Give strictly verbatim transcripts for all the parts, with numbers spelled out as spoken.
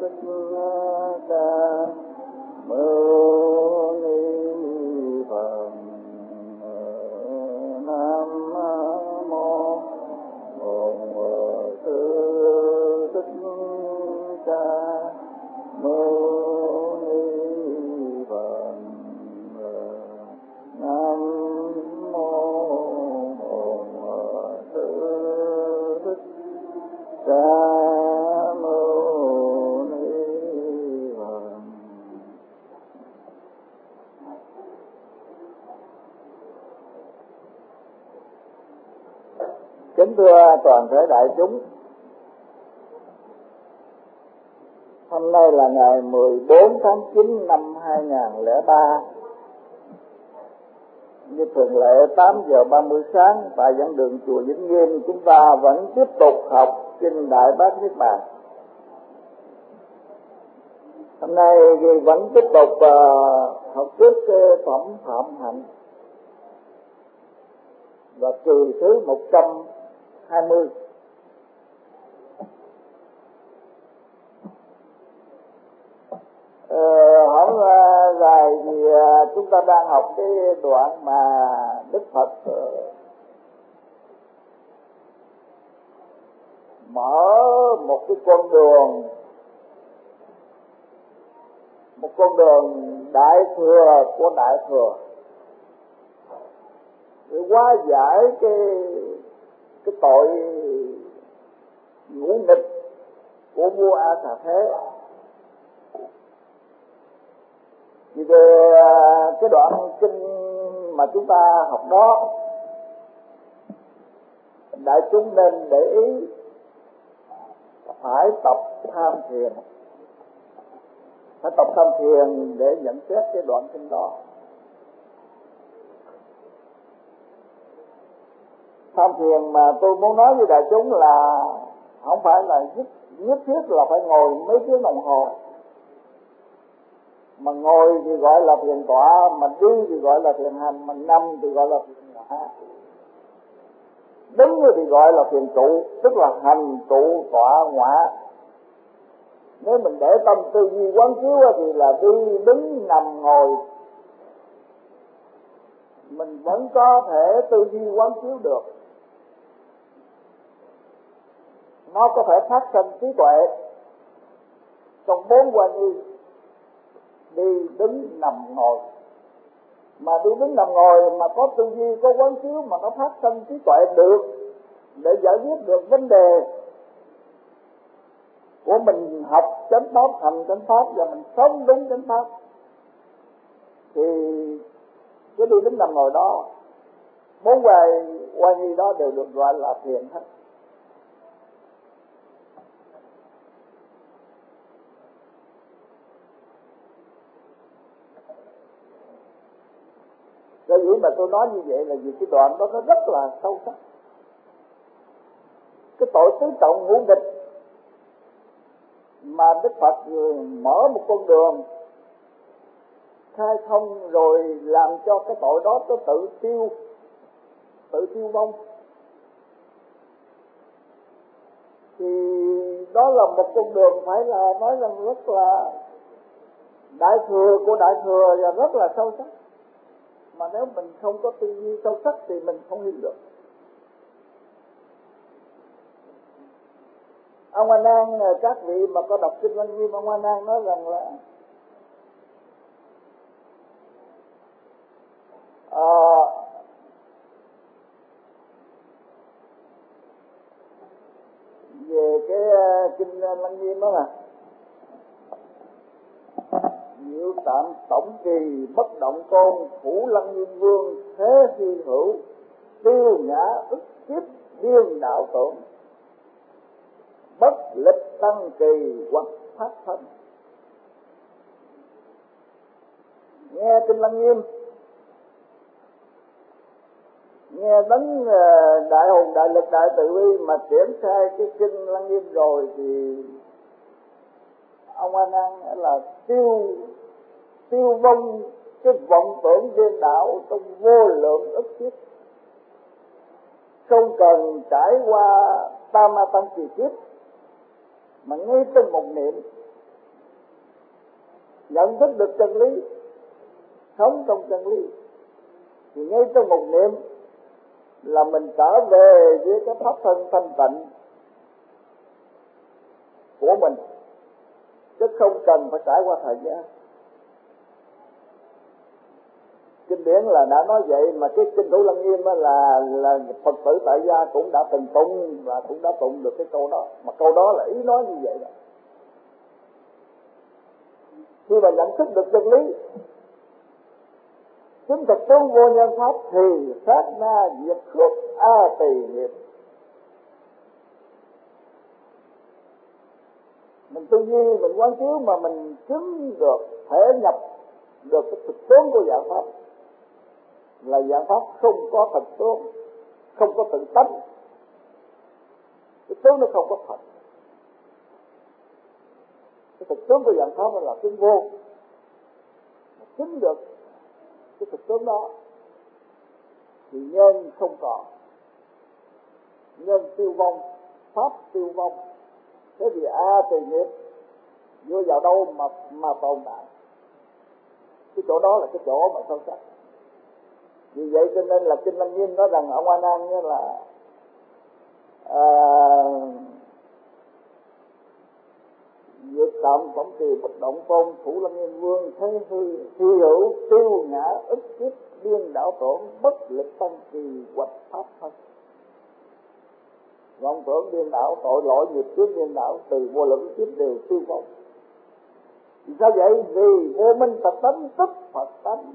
Thích Ca Mâu Ni Phật. Nam mô Bổn Sư Thích Ca Mâu Ni Phật. Nam mô Bổn Sư Thích Ca Mâu Ni Phật. Kính thưa toàn thể đại chúng, hôm nay là ngày mười bốn tháng chín năm hai nghìn không trăm lẻ ba. Như thường lệ, tám giờ ba mươi sáng tại giảng đường chùa Vĩnh Nghiêm, chúng ta vẫn tiếp tục học kinh Đại Bát Niết Bàn. Hôm nay vẫn tiếp tục uh, học trước cái phẩm Phạm Hạnh và trừ thứ một trăm hai mươi. Ờ, hỏi uh, dài thì uh, chúng ta đang học cái đoạn mà Đức Phật uh, mở một cái con đường, một con đường đại thừa của đại thừa để hóa giải cái cái tội ngũ nghịch của vua A Xà Thế. Vì về cái đoạn kinh mà chúng ta học đó, đại chúng nên để ý phải tập tham thiền, phải tập tham thiền để nhận xét cái đoạn kinh đó. Tham thiền mà tôi muốn nói với đại chúng là không phải là nhất, nhất thiết là phải ngồi mấy tiếng đồng hồ, mà ngồi thì gọi là thiền tọa, mà đi thì gọi là thiền hành, mà nằm thì gọi là thiền ngã, đứng thì gọi là thiền trụ, tức là hành trụ tọa ngọa. Nếu mình để tâm tư duy quán chiếu thì là đi đứng nằm ngồi mình vẫn có thể tư duy quán chiếu được, nó có thể phát sinh trí tuệ trong bốn quan nhi: đi đứng nằm ngồi. Mà đi đứng nằm ngồi mà có tư duy, có quán chiếu mà nó phát sinh trí tuệ được để giải quyết được vấn đề của mình, học chánh pháp, hành chánh pháp và mình sống đúng chánh pháp, thì cái đi đứng nằm ngồi đó, bốn vài quan nhi đó đều được gọi là thiền hết. Cái gì mà tôi nói như vậy là vì cái đoạn đó nó rất là sâu sắc. Cái tội tứ trọng ngũ nghịch mà Đức Phật mở một con đường khai thông rồi làm cho cái tội đó nó tự tiêu, tự tiêu vong, thì đó là một con đường phải là nói rằng rất là đại thừa của đại thừa và rất là sâu sắc. Mà nếu mình không có tư duy sâu sắc thì mình không hiểu được. Ông A Nan, các vị mà có đọc kinh Lăng Nghiêm, ông A Nan nói rằng là à, về cái kinh Lăng Nghiêm đó mà diệu tạm tổng trì bất động tôn, phủ Lăng Nghiêm vương thế hy hữu, tiêu ngã ức kiếp điên đạo tưởng, bất lịch tăng kỳ hoặc phát thân. Nghe kinh Lăng Nghiêm, nghe đấng đại hùng đại lực đại từ bi mà triển khai cái kinh Lăng Nghiêm rồi thì ông A Nan là tiêu tiêu vong cái vọng tưởng điên đảo trong vô lượng ức kiếp, không cần trải qua tam ma tăng kỳ kiếp, mà ngay trong một niệm nhận thức được chân lý, sống trong chân lý, thì ngay trong một niệm là mình trở về với cái pháp thân thanh tịnh của mình, chứ không cần phải trải qua thời gian. Kinh điển là đã nói vậy, mà cái kinh Thủ Lăng Nghiêm là là Phật tử tại gia cũng đã từng tụng và cũng đã tụng được cái câu đó, mà câu đó là ý nói như vậy đó. Khi mà nhận thức được chân lý, chứng thực tướng vô nhân pháp, thì sát na diệt khước a tỳ nghiệp. Mình tư duy, mình quán chiếu mà mình chứng được, thể nhập được cái thực tướng của dạng pháp, là dạng pháp không có thật tướng, không có tự tánh, cái tướng nó không có thật. Cái thực tướng của dạng pháp là tướng vô, chứng được cái thực tướng đó thì nhân không còn, nhân tiêu vong, pháp tiêu vong. Thế thì a tỳ nghiệp vô vào đâu mà mà tồn tại? Cái chỗ đó là cái chỗ mà sâu sắc. Vì vậy cho nên là Kinh Lăng Nghiêm nói rằng ông A Nan như là à, diệt tạm tổng trì bất động tôn, Thủ Lăng Nghiêm Vương thế hư hy hữu tiêu ngã ức kiếp điên đảo tổn, bất lực tăng trì hoạch pháp thân. Vọng tưởng điên đảo, tội lỗi nghiệp chướng điên đảo, từ vô lượng kiếp đều tiêu vong. Vì sao vậy? Vì vô minh Phật tánh tức Phật tánh.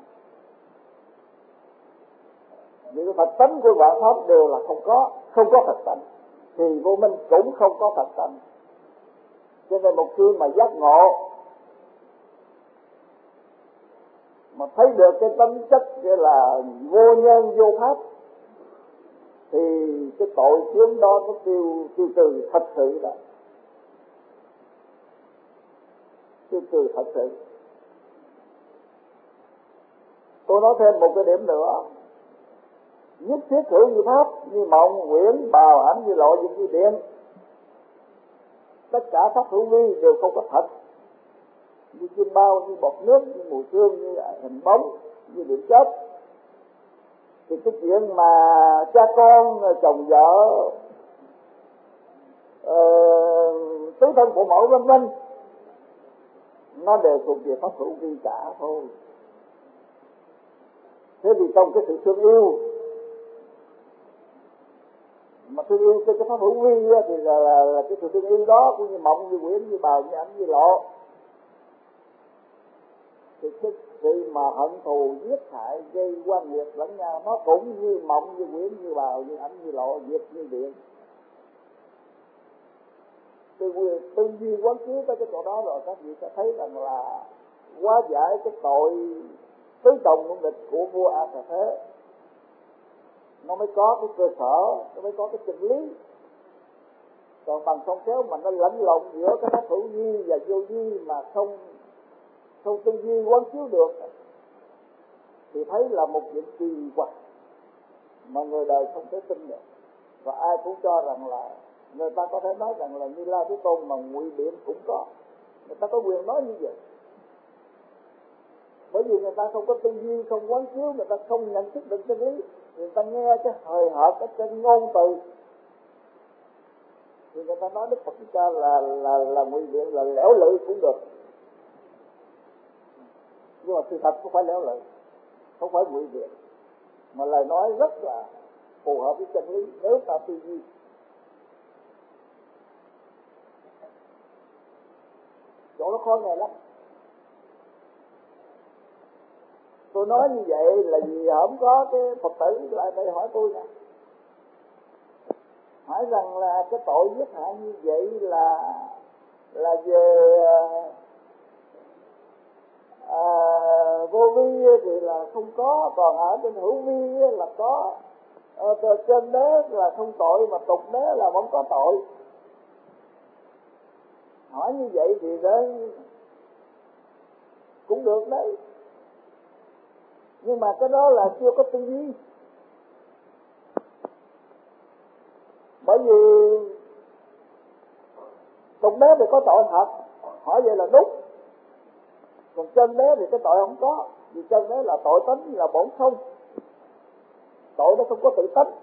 Vì Phật tánh của vạn pháp đều là không có, không có Phật tánh, thì vô minh cũng không có Phật tánh. Cho nên một khi mà giác ngộ, mà thấy được cái tánh chất gọi là vô nhân vô pháp, thì cái tội chướng đó nó tiêu tiêu trừ thật sự đó, tiêu trừ thật sự. Tôi nói thêm một cái điểm nữa, nhất thiết hữu như pháp, như mộng, huyễn, bào, ảnh, như lộ, như như điện. Tất cả pháp hữu vi đều không có thật, như chim bao, như bọt nước, như mùi xương, như hình bóng, như điểm chết. Thì cái chuyện mà cha con, chồng vợ, uh, tứ thân phụ mẫu vân vân, nó đều thuộc về pháp hữu vi cả thôi. Thế thì trong cái sự thương yêu, mà thương yêu cái pháp hữu vi thì là, là, là cái sự thương yêu đó cũng như mộng, như quyển, như bào, như ảnh, như lộ, thì cái sự mà hận thù giết hại gây quan liệt lẫn nhau nó cũng như mộng, như quyển, như bào, như ảnh, như lộ, diệt như điện. Tư tư duy quán chiếu tới cái chỗ đó rồi, các vị sẽ thấy rằng là hóa giải cái tội tứ trọng ngũ nghịch của vua A Tỳ Thế, nó mới có cái cơ sở, nó mới có cái chân lý. Còn bằng không khéo mà nó lẫn lộn giữa cái pháp hữu vi và vô vi mà không không tư duy quán chiếu được, thì thấy là một chuyện kỳ quặc mà người đời không thể tin được. Và ai cũng cho rằng là, người ta có thể nói rằng là Như Lai Thế Tôn mà ngụy biện cũng có, người ta có quyền nói như vậy. Bởi vì người ta không có tư duy, không quán chiếu, người ta không nhận thức được chân lý, người ta nghe cái hời hợt, cái chân ngôn từ, thì người ta nói Đức Phật Thích Ca là là là ngụy biện, là lẻo lưỡi cũng được. Nhưng mà sự thật không phải lẻo lưỡi, không phải ngụy biện, mà lời nói rất là phù hợp với chân lý nếu ta tư duy. Chỗ nó khó nghe lắm. Tôi nói như vậy là vì không có cái Phật tử lại đây hỏi tôi nè, hỏi rằng là cái tội giết hại như vậy là là về à, vô vi thì là không có, còn ở trên hữu vi là có. À, trên đế là không tội, mà tục đế là vẫn có tội. Hỏi như vậy thì đấy cũng được đấy, nhưng mà cái đó là chưa có tư duy. Bởi vì tục đế thì có tội thật, hỏi vậy là đúng. Còn chân đế thì cái tội không có, vì chân đế là tội tánh, là bổn không, tội nó không có tự tánh.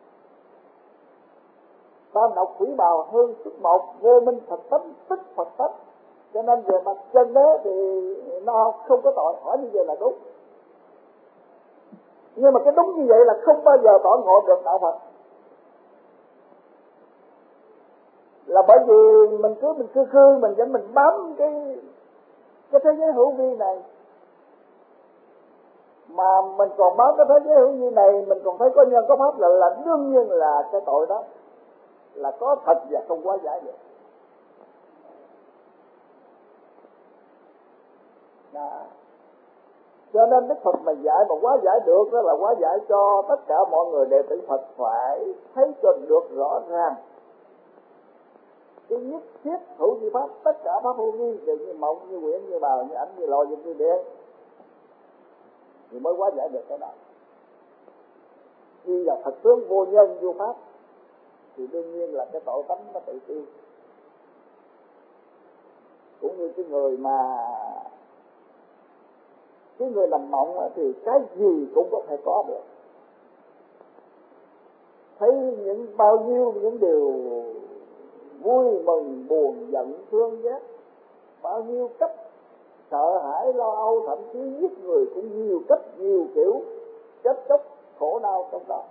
Tam độc quỷ bào hư xuất một, vô minh thật tánh tức Phật tánh. Cho nên về mặt chân đế thì nó không có tội, hỏi như vậy là đúng. Nhưng mà cái đúng như vậy là không bao giờ tỏ ngộ được đạo Phật. Là bởi vì mình cứ mình cứ khư mình vẫn mình bám cái cái thế giới hữu vi này, mà mình còn bám cái thế giới hữu vi này, mình còn thấy có nhân có pháp là, là đương nhiên là cái tội đó là có thật và không quá giải được. Đó. Cho nên Đức Phật mà dạy mà quá giải được đó là quá giải cho tất cả mọi người đệ tử Phật phải thấy cho được rõ ràng cái nhất thiết hữu vi pháp, tất cả pháp hữu vi đều như mộng, như quyển, như bào, như ảnh, như lò, như điện, thì mới quá giải được cái đó. Khi là thật tướng vô nhân vô pháp thì đương nhiên là cái tội tánh nó tự tiêu. Cũng như cái người mà cái người nằm mộng thì cái gì cũng có thể có được, thấy những bao nhiêu những điều vui mừng buồn giận thương ghét, bao nhiêu cách sợ hãi lo âu, thậm chí giết người cũng nhiều cách nhiều kiểu, chết chóc khổ đau trong đó.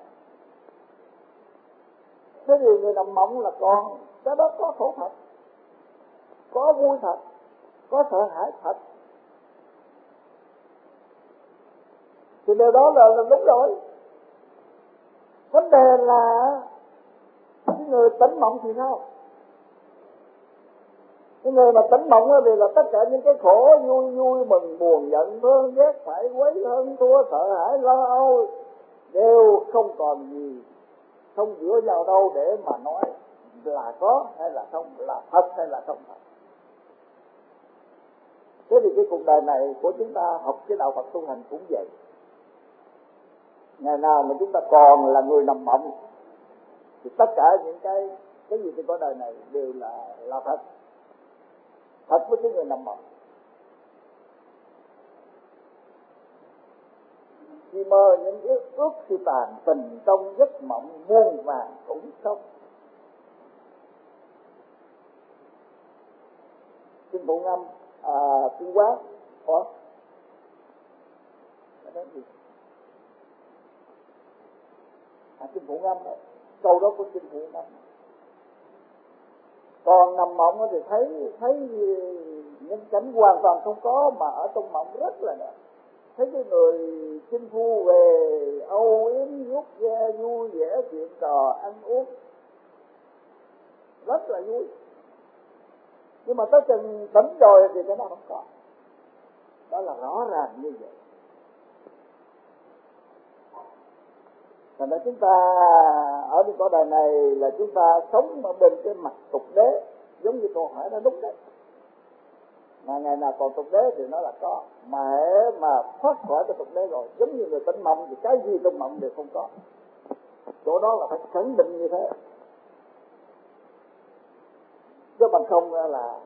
Thế thì người nằm mộng là còn cái đó có khổ thật, có vui thật, có sợ hãi thật, thì điều đó là, là đúng rồi. Vấn đề là cái người tỉnh mộng thì sao? Cái người mà tỉnh mộng thì là tất cả những cái khổ vui vui mừng buồn giận thương ghét phải quấy hơn thua sợ hãi lo âu đều không còn gì, không dựa vào đâu để mà nói là có hay là không, là thật hay là không thật. Thế thì cái cuộc đời này của chúng ta học cái đạo Phật tu hành cũng vậy. Ngày nào mà chúng ta còn là người nằm mộng thì tất cả những cái cái gì trên cõi đời này đều là là thật, thật với cái người nằm mộng. Khi mơ những ước ước thì tàn tình trong giấc mộng muôn vàng cũng không. Kinh Phụ Ngâm à, Kinh Quán có cái gì? À, Kinh Phụ Ngâm đó. Câu đó của Kinh Phụ Ngâm. Còn nằm mộng thì thấy thấy những cảnh hoàn toàn không có, mà ở trong mộng rất là đẹp. Thấy cái người chinh phu về âu yếm vuốt ve vui vẻ chuyện trò ăn uống rất là vui, nhưng mà tới chừng tỉnh rồi thì cái đó không có. Đó là rõ ràng như vậy. Thành ra chúng ta ở trên cõi đời này là chúng ta sống ở bên cái mặt tục đế, giống như câu hỏi nó đúng đấy. Mà ngày nào còn tục đế thì nó là có, mà mà thoát khỏi cái tục đế rồi, giống như người tỉnh mộng thì cái gì trong mộng đều không có. Chỗ đó là phải khẳng định như thế, chứ bằng không là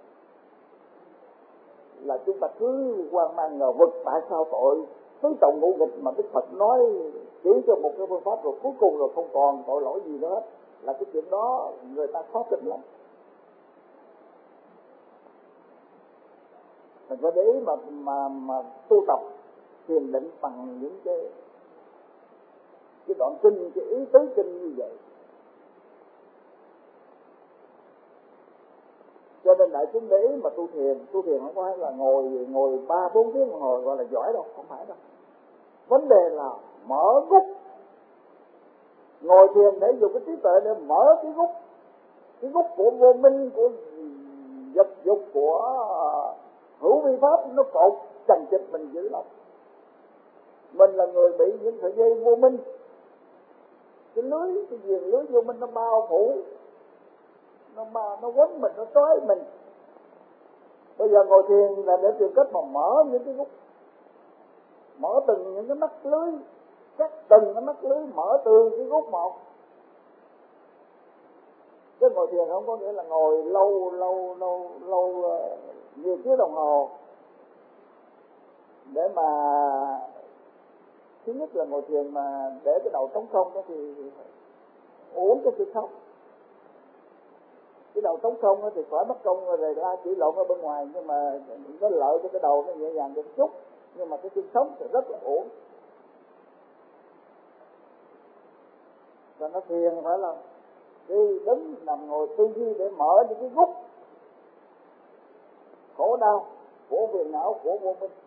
là chúng ta cứ hoang mang ngờ vực tại sao tội tứ trọng ngũ nghịch mà Đức Phật nói chỉ cho một cái phương pháp rồi cuối cùng rồi không còn tội lỗi gì nữa hết, là cái chuyện đó người ta khó tin lắm. Mình phải để ý mà mà mà tu tập thiền định bằng những cái cái đoạn kinh, cái ý tứ kinh như vậy. Cho nên đại chúng để ý mà tu thiền, tu thiền không phải là ngồi ngồi ba bốn tiếng đồng hồ gọi là giỏi đâu, không phải đâu. Vấn đề là mở gút, ngồi thiền để dùng cái trí tuệ để mở cái gút, cái gút của vô minh, của vật dục, của hữu vi pháp nó cột chằng chịt mình dữ lắm. Mình là người bị những sợi dây vô minh, cái lưới, cái viền lưới vô minh nó bao phủ, nó mà nó quấn mình, nó trói mình. Bây giờ ngồi thiền là để tìm cách mà mở những cái gút, mở từng những cái mắt lưới, cắt từng cái mắt lưới, mở từ cái gút một. Chứ ngồi thiền không có nghĩa là ngồi lâu lâu lâu lâu uh, nhiều tiếng đồng hồ để mà thứ nhất là ngồi thiền mà để cái đầu trống không đó thì uống cái sự sống. Cái đầu trống không thì khỏi mất công rồi la chỉ lộn ở bên ngoài, nhưng mà nó lợi cho cái đầu nó nhẹ nhàng một chút, nhưng mà cái xương sống thì rất là ổn. Và nó thiền phải là đi đứng nằm ngồi tư duy để mở những cái gút khổ đau của phiền não của vô minh.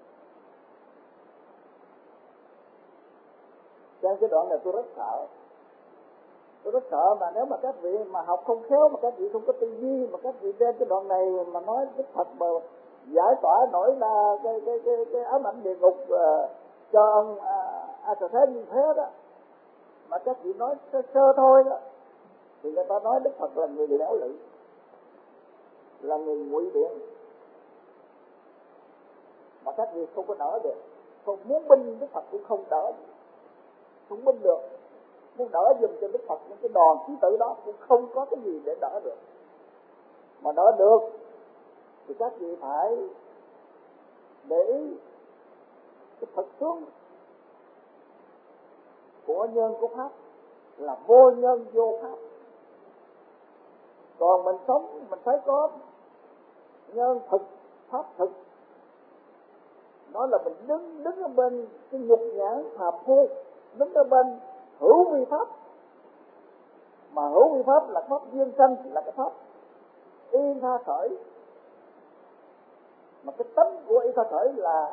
Trong cái đoạn này tôi rất sợ, tôi rất sợ mà nếu mà các vị mà học không khéo, mà các vị không có tư duy, mà các vị đem cái đoạn này mà nói Đức Phật mà giải tỏa nổi là cái cái cái cái ám ảnh địa ngục uh, cho ông A Tỳ Thế như thế đó, mà các vị nói sơ, sơ thôi đó, thì người ta nói Đức Phật là người bị đảo lự, là người ngụy biện, mà các vị không có đỡ được, không muốn binh Đức Phật cũng không đỡ, không binh được, muốn đỡ dùm cho Đức Phật những cái đòn chí tử đó cũng không có cái gì để đỡ được. Mà đỡ được thì các vị phải để ý cái thật tướng của nhân của pháp là vô nhân vô pháp. Còn mình sống mình phải có nhân thực, pháp thực. Đó là mình đứng đứng ở bên cái nhục nhãn phàm phu, đứng ở bên hữu vi pháp. Mà hữu vi pháp là pháp duyên sanh, là cái pháp y tha khởi. Mà cái tánh của y tha khởi là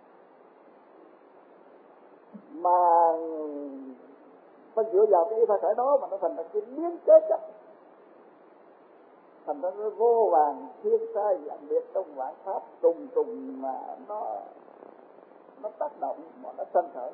mà phải dựa vào cái y tha khởi đó mà nó thành ra cái biến kế chấp, thành ra nó vô vàng thiên sai dạng biệt trong vạn pháp trùng trùng mà nó nó tác động mà nó sanh khởi.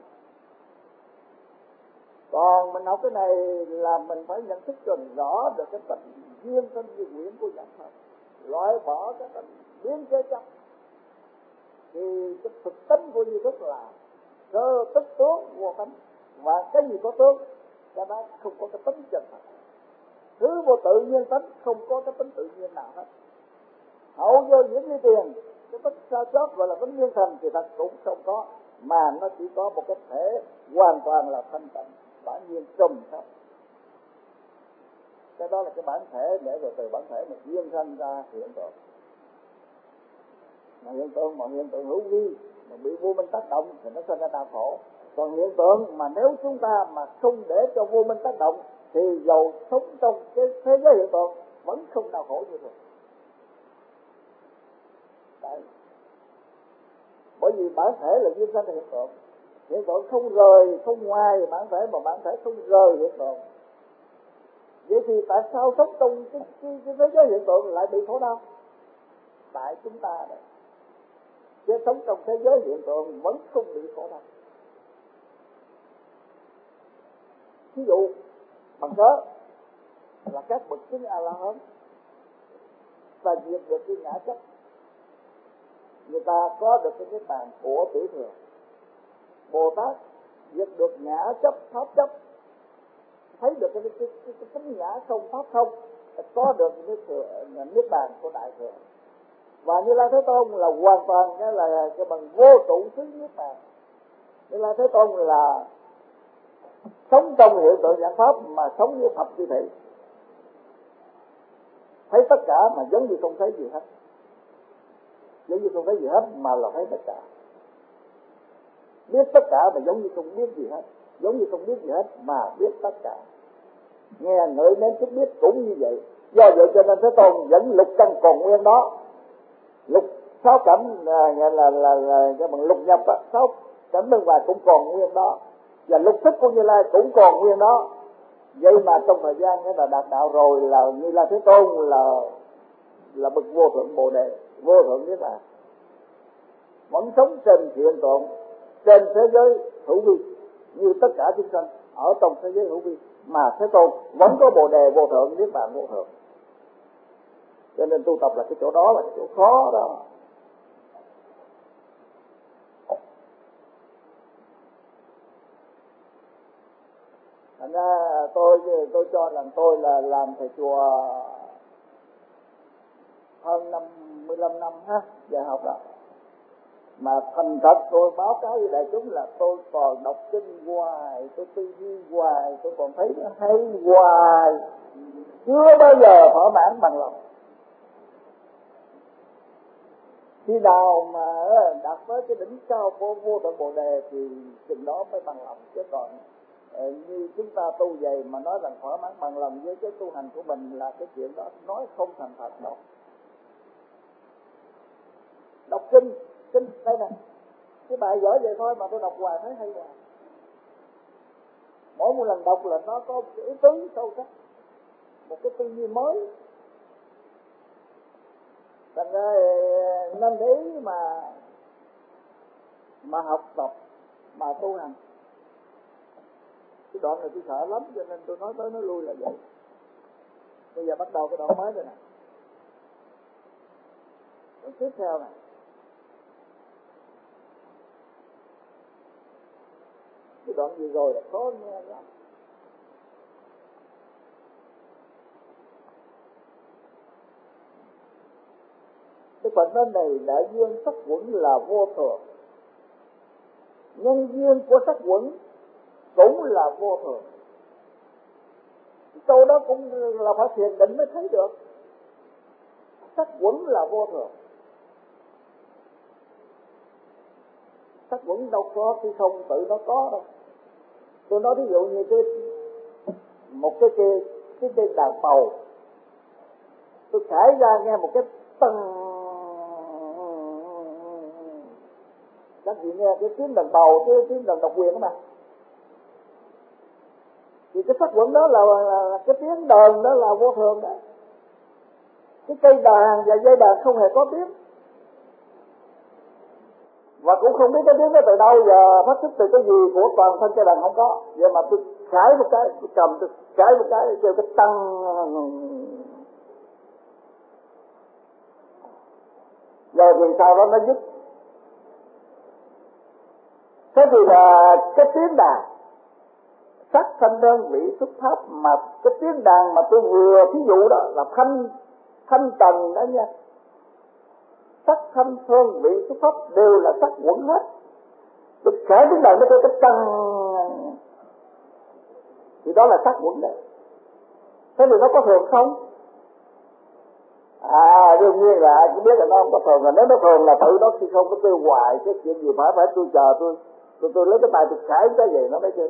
Còn mình học cái này là mình phải nhận thức cho rõ được cái tánh duyên sanh duyên nguyện của dạng pháp, loại bỏ cái tánh biến kế chấp, thì cái thực tính của duy thức là sơ tức tướng vô tánh, và cái gì có tướng cái đó không có cái tính chân thật. Thứ vô tự nhiên tánh không có cái tính tự nhiên nào hết. Hậu vô diễn như tiền, cái tính sao chót gọi là tính nguyên thành thì thật cũng không có, mà nó chỉ có một cái thể hoàn toàn là thanh tịnh bản nhiên trùm khắp. Cái đó là cái bản thể, để rồi từ bản thể mà duyên sanh ra hiện tượng. Mà hiện tượng mà hiện tượng hữu vi mà bị vô minh tác động thì nó sinh ra đau khổ. Còn hiện tượng mà nếu chúng ta mà không để cho vô minh tác động thì dầu sống trong cái thế giới hiện tượng vẫn không đau khổ như thường. Đấy. Bởi vì bản thể là duyên sanh hiện tượng, hiện tượng không rời không ngoài bản thể, mà bản thể không rời hiện tượng. Vậy thì tại sao sống trong cái, cái, cái thế giới hiện tượng lại bị khổ đau? Tại chúng ta đấy. Chứ sống trong thế giới hiện tượng vẫn không bị khổ đau. Ví dụ bằng cớ là các bậc chứng A La Hán và diệt được cái ngã chấp, người ta có được cái niết bàn của tiểu thừa. Bồ Tát diệt được ngã chấp pháp chấp, thấy được cái cái cái, cái tính ngã không pháp không, có được cái thừa niết bàn của đại thừa. Và Như Lai Thế Tôn là hoàn toàn cái là cái bằng vô trụ xứ niết bàn. Như Lai Thế Tôn là sống trong hiện tượng dạng pháp mà sống như thập chư thị, thấy tất cả mà giống như không thấy gì hết, giống như không thấy gì hết mà là thấy tất cả, biết tất cả mà giống như không biết gì hết, giống như không biết gì hết mà biết tất cả. Nghe ngửi nếm thức biết cũng như vậy. Do vậy cho nên Thế Tôn vẫn lục căn còn nguyên đó, lục sáu cảnh là là là, là, là cái bằng lục nhập á, sáu cảnh bên ngoài cũng còn nguyên đó, và lục thức của Như Lai cũng còn nguyên đó. Vậy mà trong thời gian cái là đạt đạo rồi là Như Lai Thế Tôn là là bậc vô thượng bồ đề, vô thượng niết bàn, vẫn sống trên hiện tượng, trên thế giới hữu vi như tất cả chúng sanh ở trong thế giới hữu vi, mà Thế Tôn vẫn có bồ đề vô thượng niết bàn vô thượng. Cho nên tu tập là cái chỗ đó là cái chỗ khó đó. Thành ra tôi tôi cho rằng tôi là làm thầy chùa hơn năm mươi lăm năm ha, dạy học đó. Mà thành thật tôi báo cáo với đại chúng là tôi còn đọc kinh hoài, tôi tư duy hoài, tôi còn thấy nó hay hoài, chưa bao giờ thỏa mãn bằng lòng. Khi nào mà đạt tới cái đỉnh cao của vô tận Bồ Đề thì chừng đó mới bằng lòng. Chứ còn như chúng ta tu vậy mà nói rằng thỏa mãn bằng lòng với cái tu hành của mình là cái chuyện đó nói không thành thật đâu. Đọc kinh, kinh đây nè, cái bài giỏi vậy thôi mà tôi đọc hoài thấy hay hoài. Mỗi một lần đọc là nó có một cái ý tứ sâu sắc, một cái tư duy mới. Thành ra nên để ý mà mà học tập, mà tu hành. Cái đoạn này tôi sợ lắm cho nên tôi nói tới nói lui là vậy. Bây giờ bắt đầu cái đoạn mới rồi nè. Đoạn tiếp theo này. Cái đoạn gì rồi là khó nghe lắm. Cái phần nói này đại duyên sắc quẩn là vô thường, nhân duyên của sắc quẩn cũng là vô thường. Câu đó cũng là phải thiền định mới thấy được. Sắc quẩn là vô thường. Sắc quẩn đâu có khi không tự nó có đâu. Tôi nói ví dụ như cái một cái cây cái cây đàn bầu, tôi khải ra nghe một cái tầng, các vị nghe cái tiếng đàn bầu, cái tiếng đàn độc quyền đó mà, thì cái sắc quẩn đó là, là, là cái tiếng đàn đó là vô thường đó. Cái cây đàn và dây đàn không hề có tiếng, và cũng không biết cái tiếng đó từ đâu và phát xuất từ cái gì của toàn thân cây đàn không có. Vậy mà tôi khải một cái, tôi cầm tôi khải một cái kêu cái tăng, rồi thì sau đó nó dứt. Thế thì là cái tiếng đàn sắc thanh đơn vị xuất pháp, mà cái tiếng đàn mà tôi vừa thí dụ đó là thanh thanh trần đó nha. Sắc thanh đơn vị xuất pháp đều là sắc quẩn hết. Tôi kể tiếng đàn nó kêu cái tăng thì đó là sắc quẩn đấy. Thế thì nó có thường không? À đương nhiên là ai cũng biết là nó không có thường. Là nếu nó thường là tự nó khi không có tiêu hoài cái chuyện gì phải phải tôi chờ tôi tôi tôi lấy cái tay tôi khải cái gì nó mới kêu.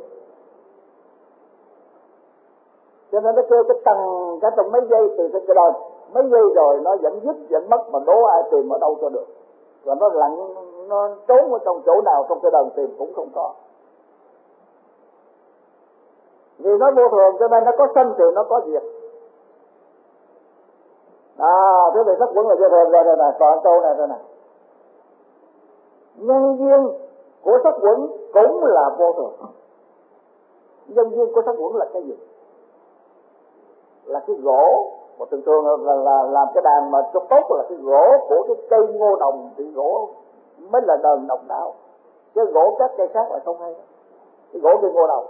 Cho nên nó kêu cái tăng cái trong mấy giây từ cái đời mấy giây rồi nó vẫn dứt vẫn mất, mà đố ai tìm ở đâu cho được. Và nó lặng nó trốn ở trong chỗ nào trong cái đời tìm cũng không có. Vì nó vô thường cho nên nó có sanh thì nó có diệt. À thế thì sắc quẩn là vô thường rồi nè, còn câu này rồi nè. Nhân duyên của sắc quẩn cũng là vô thường. Nhân duyên của sắc quẩn là cái gì? Là cái gỗ, mà thường thường là, là, là làm cái đàn mà cho tốt là cái gỗ của cái cây ngô đồng, thì gỗ mới là đờn độc đáo. Cái gỗ các cây khác là không hay. Cái gỗ cây ngô đồng.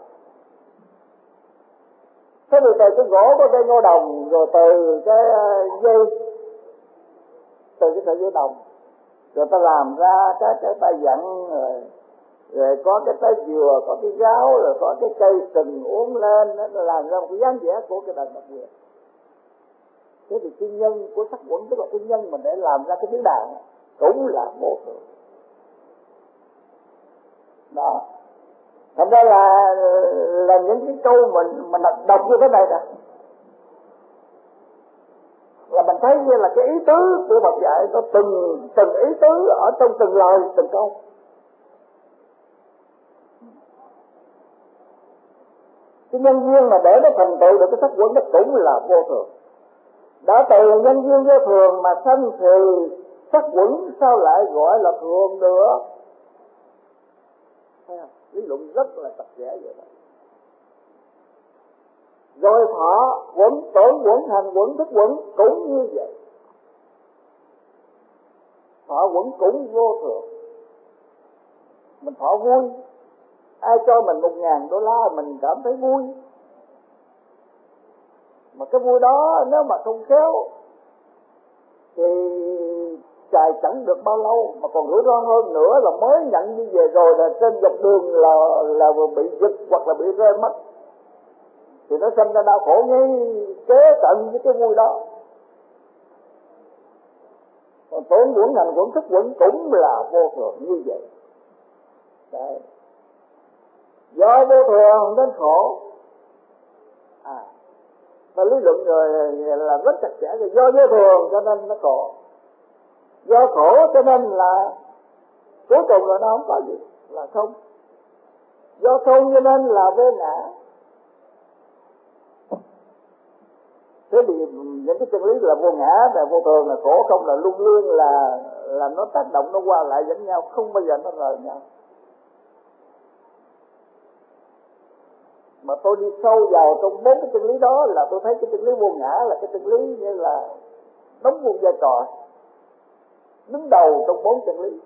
Thế thì từ cái gỗ của cây ngô đồng, rồi từ cái dây, từ cái sợi dây đồng, rồi ta làm ra cái cái tay dặn, rồi, rồi có cái trái dừa, có cái gáo, rồi có cái cây sừng uốn lên, nó làm ra một cái dáng vẻ của cái đàn độc quyền. Thế thì cái nhân của sắc quẩn, tức là cái nhân mình để làm ra cái tiếng đàn cũng là vô thường. Đó. Thành ra là là những cái câu mình mình đọc như thế này nè, là mình thấy như là cái ý tứ của Phật dạy nó từng từng ý tứ ở trong từng lời từng câu. Cái nhân duyên mà để nó thành tựu được cái sắc quẩn nó cũng là vô thường. Đã từ nhân duyên vô thường mà sanh thì sắc quẩn sao lại gọi là thường được? Lý luận rất là chặt chẽ vậy đó. Rồi thọ quẩn, tưởng quẩn, hành quẩn, thức quẩn cũng như vậy. Thọ quẩn cũng vô thường. Mình thọ vui, ai cho mình một ngàn đô la mình cảm thấy vui. Mà cái vui đó nếu mà không khéo thì xài chẳng được bao lâu, mà còn rủi ro hơn nữa là mới nhận đi về rồi là trên dọc đường là là bị giật hoặc là bị rơi mất, thì nó sinh ra đau khổ ngay kế cận với cái vui đó. Còn tổn uẩn hành uẩn thức uẩn cũng là vô thường như vậy. Đấy. Do vô thường nên khổ. À, ta lý luận rồi là rất chặt chẽ, rồi do vô thường cho nên nó khổ, do khổ cho nên là cuối cùng là nó không có gì, là không. Do không cho nên là vô ngã. Thế thì những cái chân lý là vô ngã, là vô thường, là khổ không, là luân liên, là là nó tác động, nó qua lại với nhau, không bao giờ nó rời nhau. Mà tôi đi sâu vào trong bốn cái chân lý đó là tôi thấy cái chân lý vô ngã là cái chân lý như là đóng một vai trò đứng đầu trong bốn chân lý.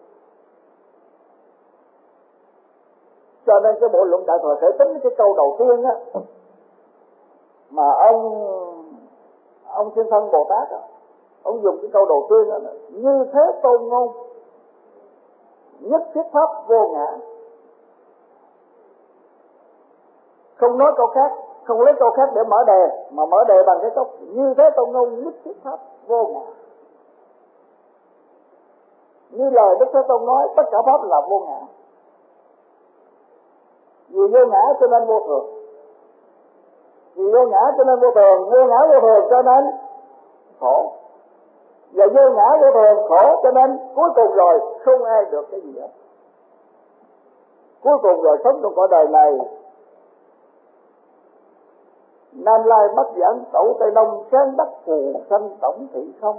Cho nên cái bộ luận Đại Thừa Khởi Tính cái câu đầu tiên á, mà ông ông Thiên Thân Bồ Tát á, ông dùng cái câu đầu tiên đó, như thế tôn ngôn, nhất thiết pháp vô ngã. Không nói câu khác, không lấy câu khác để mở đề, mà mở đề bằng cái câu như thế tôn ngôn, nhất thiết pháp vô ngã. Như lời Đức Thế Tôn nói, tất cả pháp là vô ngã. Vì vô ngã cho nên vô thường, vì vô ngã cho nên vô thường, vô ngã vô thường cho nên khổ, và vô ngã vô thường khổ cho nên cuối cùng rồi không ai được cái gì hết. Cuối cùng rồi sống trong cõi đời này, Nam Lai Bắc Giảng Tẩu Tây Đông, Sáng Bắc Phù Sanh Tổng Thị Không,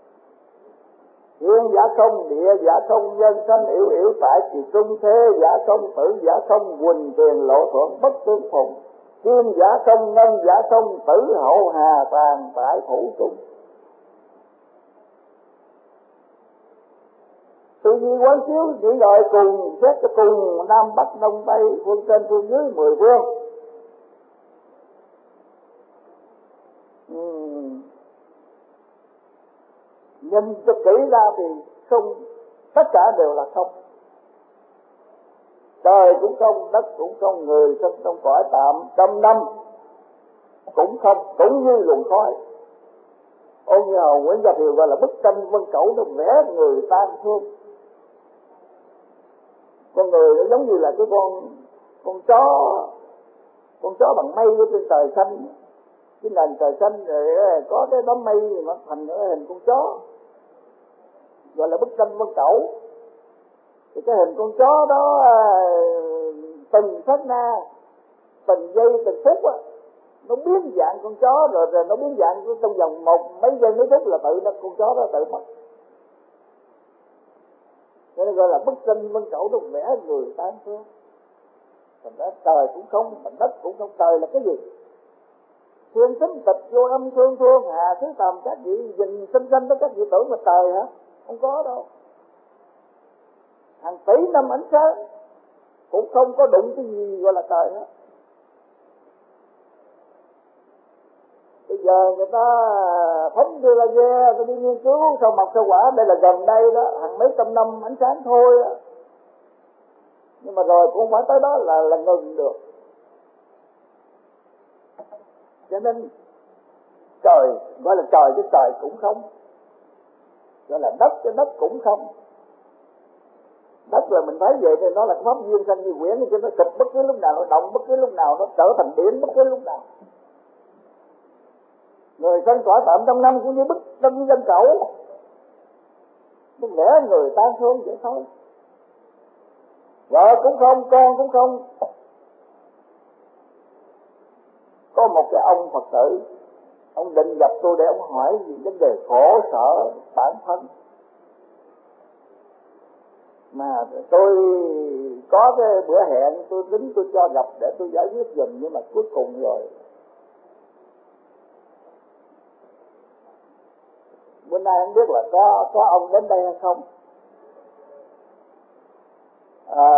Thiên giả không, địa giả không, nhân sanh yếu yếu tại kỳ trung, thế giả không, tử giả không, quỳnh tiền lộ thuận bất tương phùng, kim giả không, ngân giả không, tử hậu hà tàn tại thủ trung. Tư duy quán chiếu chỉ gọi cùng xét cho cùng Nam Bắc Đông Tây, phương trên phương dưới mười phương. Uhm. Nhìn cho kỹ ra thì không, tất cả đều là không. Trời cũng không, đất cũng không, người sinh trong cõi tạm trăm năm cũng không, cũng như luồng khói. Ôn Như Hầu Nguyễn Gia Thiều gọi là bức tranh Vân Cẩu, nó vẽ người tan thương. Con người nó giống như là cái con con chó, con chó bằng mây ở trên trời xanh, cái nền trời xanh rồi có cái đám mây mà thành cái hình con chó, gọi là bức tranh Vân Cẩu. Thì cái hình con chó đó từng sát na, từng giây từng phút á, nó biến dạng con chó, rồi rồi nó biến dạng trong vòng một mấy giây mấy phút là tự nó con chó đó tự mất. Cho nên gọi là bức tranh Vân Cẩu, nó vẽ người tan thương. Thành ra trời cũng không, mà đất cũng không. Trời là cái gì? Thiên tính tịch vô âm thương thương, hà thứ tầm các vị nhìn xinh xinh đó, các vị tưởng là trời hả? Không có đâu. Hàng tỷ năm ánh sáng cũng không có đụng cái gì gọi là trời hết. Bây giờ người ta phóng đưa laser, ta đi nghiên cứu sao mọc sao quả, đây là gần đây đó, hàng mấy trăm năm ánh sáng thôi đó. Nhưng mà rồi cũng phải tới đó là là ngừng được. Cho nên trời gọi là trời chứ trời cũng không, gọi là đất chứ đất cũng không. Đất là mình thấy vậy thì nó là pháp duyên sanh như quyển, chứ nó sụp bất cứ lúc nào, nó động bất cứ lúc nào, nó trở thành biển bất cứ lúc nào. Người sanh cõi tạm trăm năm cũng như bức tranh Vân Cẩu, nó vẽ người tan thương vậy thôi. Vợ cũng không, con cũng không. Có một cái ông Phật tử, ông định gặp tôi để ông hỏi gì vấn đề khổ sở bản thân, mà tôi có cái bữa hẹn tôi tính tôi cho gặp để tôi giải quyết giùm, nhưng mà cuối cùng rồi bữa nay không biết là có có ông đến đây hay không. À,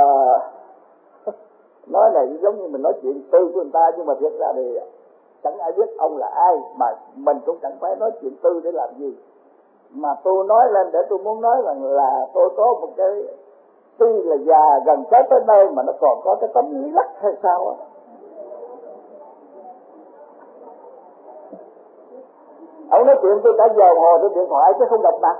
nói này giống như mình nói chuyện tư của người ta, nhưng mà thiệt ra thì chẳng ai biết ông là ai, mà mình cũng chẳng phải nói chuyện tư để làm gì. mà tôi nói lên để tôi muốn nói rằng là tôi có một cái, tuy là già gần chết tới nơi mà nó còn có cái tấm lý lắc hay sao á. Ông nói chuyện tôi cả giờ hồ trên điện thoại chứ không gặp mặt.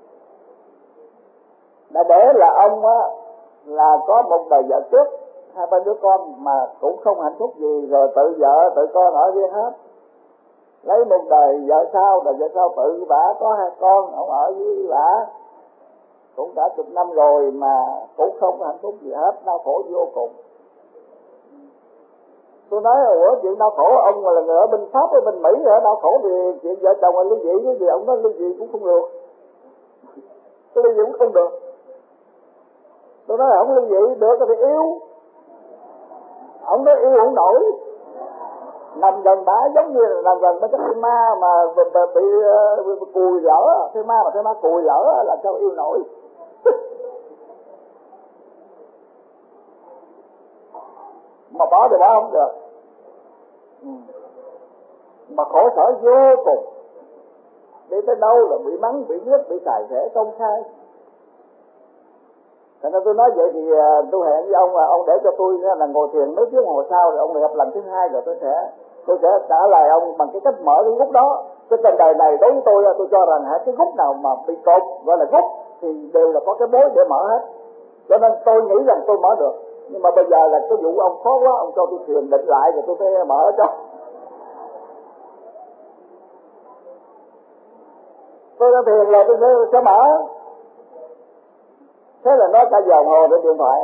Đã để là ông á là có một đời vợ trước, hai ba đứa con mà cũng không hạnh phúc gì, rồi tự vợ tự con ở riêng hết. Lấy một đời vợ sau, đời vợ sau tự bả có hai con, ông ở với bả cũng cả chục năm rồi mà cũng không hạnh phúc gì hết, đau khổ vô cùng. Tôi nói ủa chuyện đau khổ, ông là người ở bên Pháp ở bên Mỹ ở đau khổ thì chuyện vợ chồng là ly dị cái gì, ông nói ly dị cũng không được. Cái ly dị cũng không được. Tôi nói ông ly dị được thì yêu. Ông nói yêu không nổi. Nằm gần bả giống như là nằm gần mấy cái thây ma mà bị, bị, bị, bị cùi lỡ, thây ma mà thây ma cùi lỡ là sao yêu nổi. Mà bỏ thì bỏ không được. Ừ. Mà khổ sở vô cùng. Đi tới đâu là bị mắng, bị giết, bị xài rễ công khai. Thành ra tôi nói vậy thì tôi hẹn với ông là ông để cho tôi là ngồi thiền mấy tiếng hồi sau, rồi ông lại gặp lần thứ hai, rồi tôi sẽ tôi sẽ trả lời ông bằng cái cách mở cái gút đó. Cái trên đời này đối với tôi tôi cho rằng cái gút nào mà bị cột gọi là gút thì đều là có cái bối để mở hết. Cho nên tôi nghĩ rằng tôi mở được. Nhưng mà bây giờ là cái vụ ông khó quá, ông cho tôi thiền định lại rồi tôi phải mở cho. Tôi đã thiền là tôi sẽ, sẽ mở. Thế là nói cả giờ hồ trên điện thoại.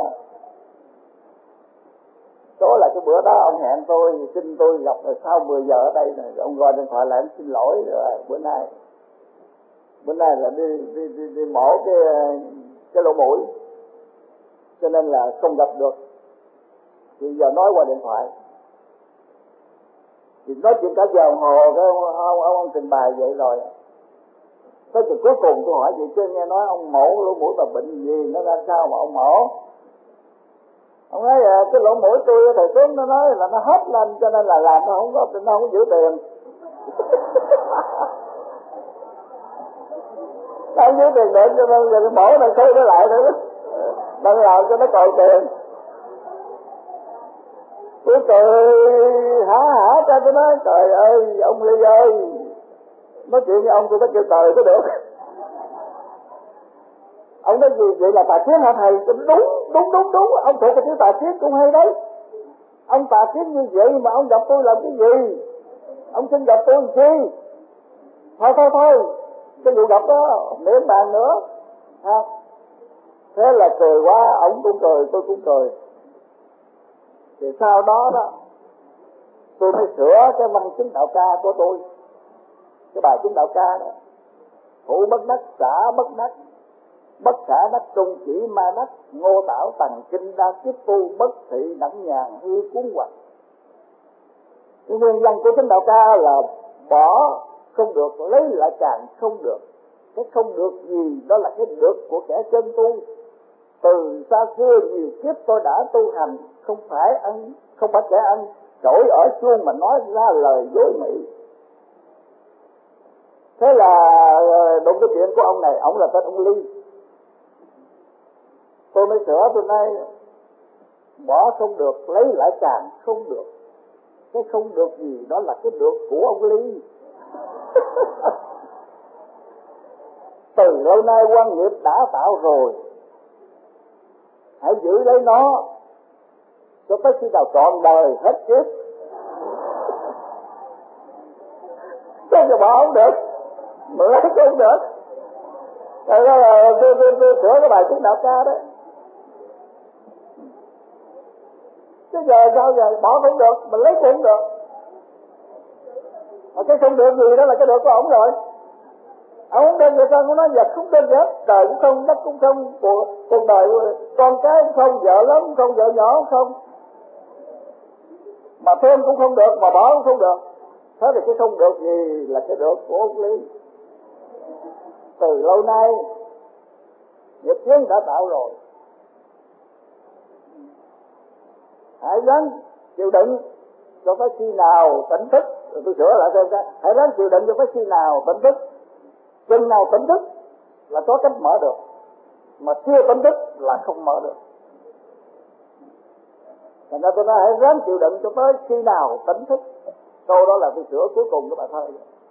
Đó là cái bữa đó ông hẹn tôi, xin tôi gặp rồi sau mười giờ ở đây này. Ông gọi điện thoại lại, ông xin lỗi rồi bữa nay. Bữa nay là đi đi đi, đi mổ cái cái lỗ mũi, cho nên là không gặp được. Thì giờ nói qua điện thoại. Thì nói chuyện cả giờ hồ cái ông, ông, ông, ông trình bày vậy rồi. Tới từ cuối cùng tôi hỏi vậy chứ nghe nói ông mổ lỗ mũi mà bệnh gì, nó ra sao mà ông mổ. Ông nói cái lỗ mũi tôi thầy tướng nó nói là nó hết lên cho nên là làm nó không có, nó không có giữ tiền. Nó không giữ tiền được cho nên rồi mổ này thuê nó lại thôi. Đang làm cho nó còi tiền. Tôi cười hả hả cho tôi nói trời ơi ông Ly ơi, nói chuyện với ông tôi phải kêu trời mới được. Ông nói gì vậy là tà kiến hả thầy? Đúng đúng đúng đúng, ông thuộc cái chữ tà kiến cũng hay đấy. Ông tà kiến như vậy mà ông gặp tôi làm cái gì? Ông xin gặp tôi làm chi? Thôi thôi thôi, cái vụ gặp đó miễn bàn nữa ha. Thế là cười quá, ông cũng cười, tôi cũng cười. Thì sau đó đó tôi mới sửa cái văn chứng đạo ca của tôi, cái bài chứng đạo ca đó. Thủ bất đắc, xả bất đắc, bất khả đắc trung chỉ ma đắc, ngô tảo tầng kinh đa kiếp tu, bất thị đẳng nhàn hư cuốn hoạch. Cái nguyên nhân của chứng đạo ca là bỏ không được, lấy lại càng không được. Cái không được gì đó là cái được của kẻ chân tu. Từ xa xưa nhiều kiếp tôi đã tu hành, không phải ăn, không phải kẻ ăn trỗi ở chuông mà nói ra lời dối mị. Thế là đúng cái chuyện của ông này, ông là tên ông Ly. Tôi mới sửa, tôi nói bỏ không được, lấy lại càng không được. Cái không được gì đó là cái được của ông Ly. Từ lâu nay quan nghiệp đã tạo rồi, hãy giữ lấy nó cho tới khi nào trọn đời hết kiếp. Thế giờ bỏ không được, mà lấy không được. Thế đó là tôi, tôi, tôi sửa cái bài chứng đạo ca đấy. Thế giờ sao giờ bỏ không được, mà lấy cũng được. Mà cái không được gì đó là cái được của ổng rồi. Ông không đơn giản sao cũng nói vật không đơn giản, trời cũng không, đất cũng không, cuộc đời con cái cũng không, vợ lớn cũng không, vợ nhỏ cũng không. Mà thêm cũng không được, mà bỏ cũng không được. Thế thì cái không được gì là cái được của ông Lý. Từ lâu nay nghiệp chướng đã tạo rồi, hãy ráng chịu đựng cho tới khi nào tỉnh thức. Rồi tôi sửa lại thêm cái hãy ráng chịu đựng cho tới khi nào tỉnh thức chừng nào tỉnh thức là có cách mở được, mà chưa tỉnh thức là không mở được. Thành ra tôi nói hãy ráng chịu đựng cho tới khi nào tỉnh thức, câu đó là vị sửa cuối cùng của bài thơ.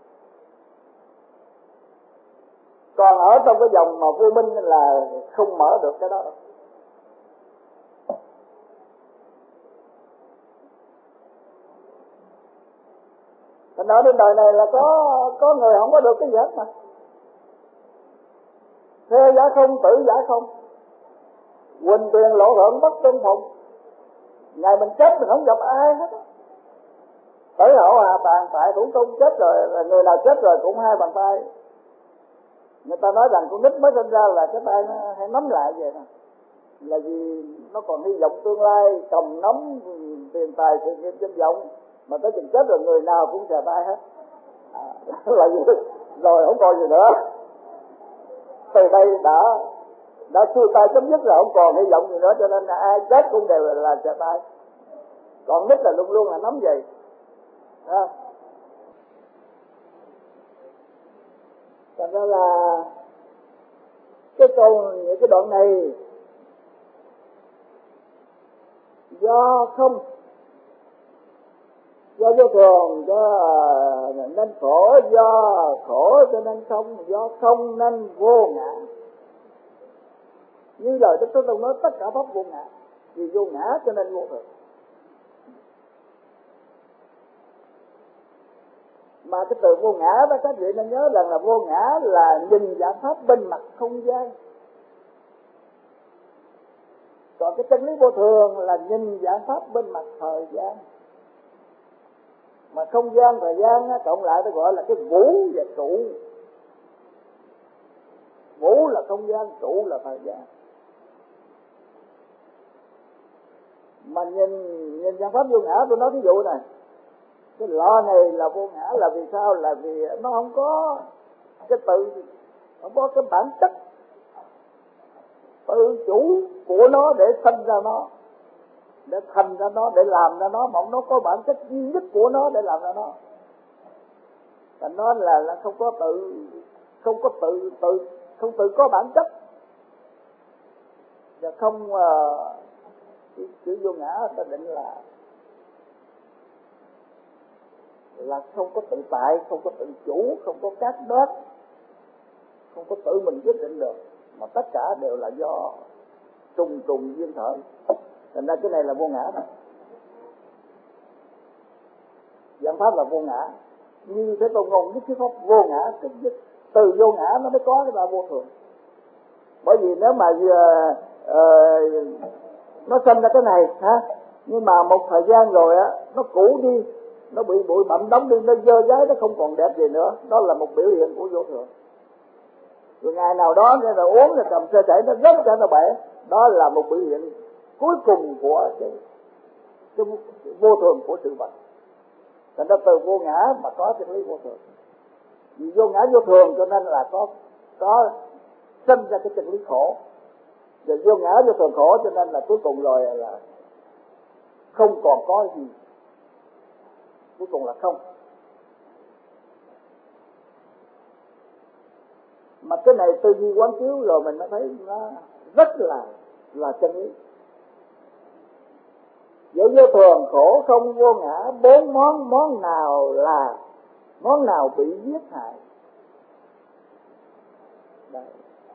Còn ở trong cái dòng mà vô minh là không mở được cái đó. Thành ra đến đời này là có có người không có được cái gì hết mà. Thế giả không, tử giả không, huỳnh tiền lộ hưởng bất tương phụng. Ngày mình chết mình không gặp ai hết. Tử hậu hà tàn tại thủ công, chết rồi, người nào chết rồi cũng hai bàn tay. Người ta nói rằng con nít mới sinh ra là cái tay nó hay nắm lại vậy nè, là vì nó còn hy vọng tương lai, cầm nắm tiền tài sự nghiệp danh vọng, mà tới chừng chết rồi người nào cũng xè tay hết. À, là gì? Rồi không còn gì nữa. Từ đây đã đã xuôi tay chấm dứt rồi, không còn hy vọng gì nữa, cho nên là ai chết cũng đều là, là xè tay. Còn nít là luôn luôn là nắm vậy. À. Thành ra là cái câu, những cái đoạn này do không, do vô thường cho nên khổ, do khổ cho nên không, do không nên vô ngã. Như lời Đức Thế Tôn nói tất cả pháp vô ngã, vì vô ngã cho nên vô thường. Mà cái từ vô ngã đó các vị nên nhớ rằng là vô ngã là nhìn dạng pháp bên mặt không gian. Còn cái chân lý vô thường là nhìn dạng pháp bên mặt thời gian. Mà không gian thời gian á, cộng lại tôi gọi là cái vũ và trụ. Vũ là không gian, trụ là thời gian. Mà nhìn nhìn dạng pháp vô ngã, tôi nói ví dụ này, cái lọ này là vô ngã là vì sao? Là vì nó không có cái tự, không có cái bản chất tự chủ của nó để sinh ra nó, để thành ra nó, để làm ra nó, mà nó có bản chất duy nhất của nó để làm ra nó. Thành nó là là không có tự, không có tự tự không tự có bản chất, và không uh, chữ vô ngã ta định là là không có tự tại, không có tự chủ, không có cát đoát, không có tự mình quyết định được, mà tất cả đều là do trùng trùng duyên khởi. Thành ra cái này là vô ngã đó. Dạng pháp là vô ngã, như Thế Tôn ngôn nhất cái pháp vô ngã, từ vô ngã nó mới có cái là vô thường. Bởi vì nếu mà uh, uh, nó sinh ra cái này ha, nhưng mà một thời gian rồi á nó cũ đi, nó bị bụi bặm đóng đi, nó dơ dáy, nó không còn đẹp gì nữa, đó là một biểu hiện của vô thường. Rồi ngày nào đó nên là uống rồi cầm sơ sẩy nó rớt ra nó bể, đó là một biểu hiện cuối cùng của cái, cái vô thường của sự vật. Thành ra từ vô ngã mà có chân lý vô thường. Vì vô ngã vô thường cho nên là có có sinh ra cái chân lý khổ. Và vô ngã vô thường khổ cho nên là cuối cùng rồi là không còn có gì, cuối cùng là không. Mà cái này tư duy quán chiếu rồi mình mới thấy nó rất là là chân lý. Vậy vô thường khổ không vô ngã, bốn món, món nào là món nào bị giết hại? Đây.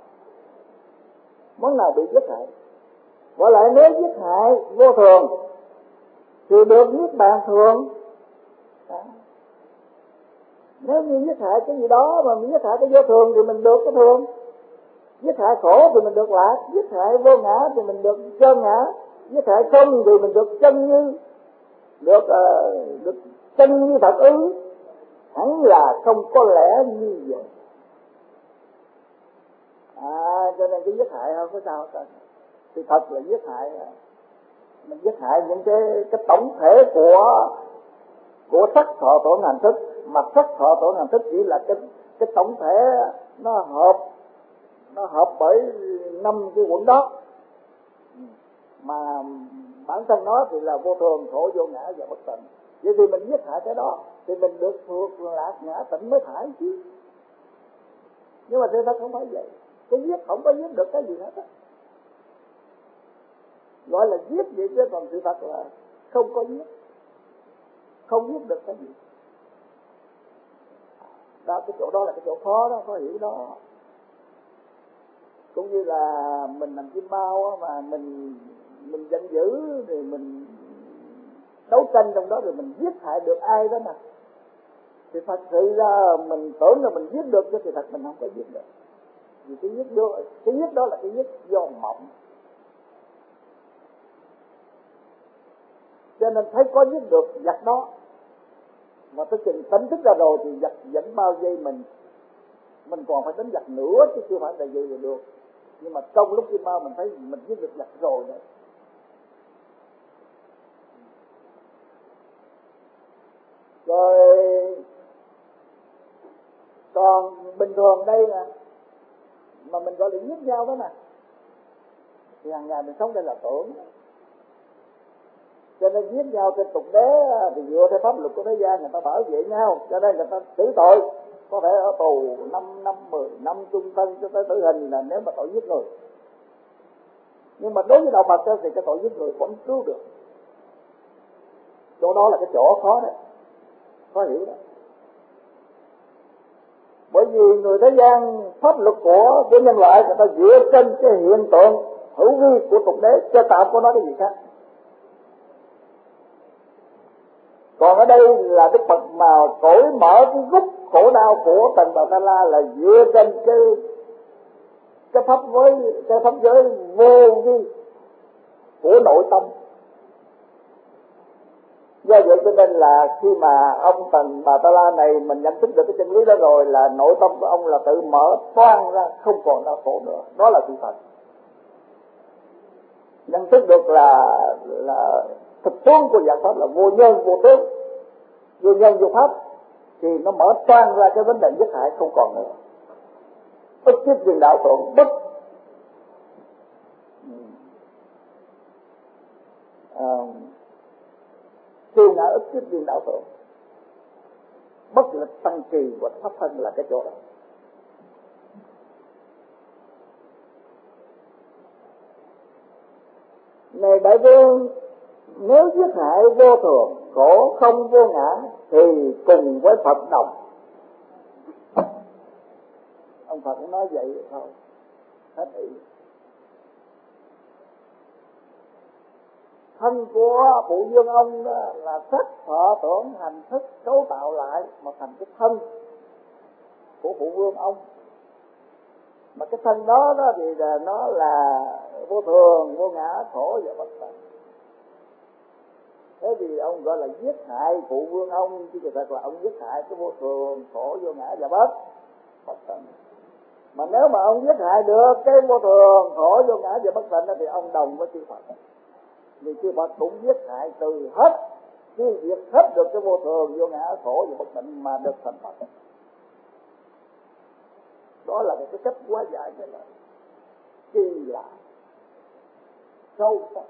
Món nào bị giết hại? Gọi lại nếu giết hại vô thường thì được giết bàn thường. Đó. Nếu như giết hại cái gì đó mà giết hại cái vô thường thì mình được cái thường. Giết hại khổ thì mình được lạc, giết hại vô ngã thì mình được chân ngã, giết hại không thì mình được chân như, được uh, được chân như thật ư? Hẳn là không có lẽ như vậy. À, cho nên cái giết hại không có sao hết. Thì thật là giết hại, mình giết hại những cái cái tổng thể của của sắc thọ tưởng hành thức, mà sắc thọ tưởng hành thức chỉ là cái cái tổng thể nó hợp nó hợp bởi năm cái quận đó, mà bản thân nó thì là vô thường, khổ, vô ngã và bất tịnh. Vậy thì mình giết hại cái đó thì mình được thuộc lạc ngã tịnh mới phải chứ. Nhưng mà sự thật không phải vậy. Cái giết không có giết được cái gì hết á. Gọi là giết vậy chứ còn sự thật là không có giết, không giết được cái gì. Đó, cái chỗ đó là cái chỗ khó đó, khó hiểu đó. Cũng như là mình làm chim bao mà mình mình giận dữ thì mình đấu tranh trong đó rồi mình giết hại được ai đó mà, thì thật sự ra mình tưởng là mình giết được chứ thì thật mình không có giết được. Vì cái giết đó, cái giết đó là cái giết do mộng. Cho nên thấy có giết được giặc đó, mà tới chừng tỉnh thức ra rồi thì giặc vẫn bao vây mình, mình còn phải đánh giặc nữa chứ chưa phải là dây rồi được. Nhưng mà trong lúc chim bao mình thấy mình giết được giặc rồi đấy. Rồi còn bình thường đây nè, mà mình gọi là giết nhau đó nè, thì hàng ngày mình sống đây là tưởng. Cho nên giết nhau trên tục đế thì dựa theo pháp luật của thế gian người ta bảo vệ nhau, cho nên người ta xử tội, có thể ở tù năm năm, mười năm chung thân cho tới tử hình là nếu mà tội giết người. Nhưng mà đối với đạo Phật thì cái tội giết người vẫn cứu được. Chỗ đó là cái chỗ khó đấy, khó hiểu đấy. Bởi vì người thế gian pháp luật của của nhân loại người ta dựa trên cái hiện tượng hữu vi của tục đế, chứ tạo có nói cái gì khác. Còn ở đây là Đức Phật mà cởi mở cái gút khổ đau của Tần Bà Ta La là dựa trên cái cái pháp với cái pháp giới vô vi của nội tâm. Do vậy cho nên là khi mà ông Tần Bà Ta La này mình nhận thức được cái chân lý đó rồi là nội tâm của ông là tự mở toang ra, không còn đau khổ nữa. Đó là sự thật. Nhận thức được là là thực tướng của dạng pháp là vô nhân vô tướng, vô nhân vô pháp, thì nó mở toang ra cái vấn đề giết hại không còn nữa. Bất chấp quyền đạo thuận, bất à, siêu ngã ức chấp quyền đạo thuận, bất lực tăng trì và pháp thân là cái chỗ đó. Này đại vương, nếu giết hại vô thường, khổ không vô ngã thì cùng với Phật đồng. Ông Phật cũng nói vậy thôi, hết ý. Thân của Phụ Vương ông đó là sắc thọ tưởng hành thức cấu tạo lại mà thành cái thân của Phụ Vương ông. Mà cái thân đó đó thì là nó là vô thường, vô ngã, khổ và bất tận. Thế thì ông gọi là giết hại Phụ Vương ông, chứ thật là ông giết hại cái vô thường, khổ, vô ngã và bất bất tận. Mà nếu mà ông giết hại được cái vô thường, khổ, vô ngã và bất tận đó thì ông đồng với chư Phật. Vì chư Phật cũng giết hại từ hết, tiêu diệt hết được cái vô thường, vô ngã, khổ và bất tận mà được thành Phật. Đó là cái cách hóa giải cái này kỳ lạ, sâu sắc.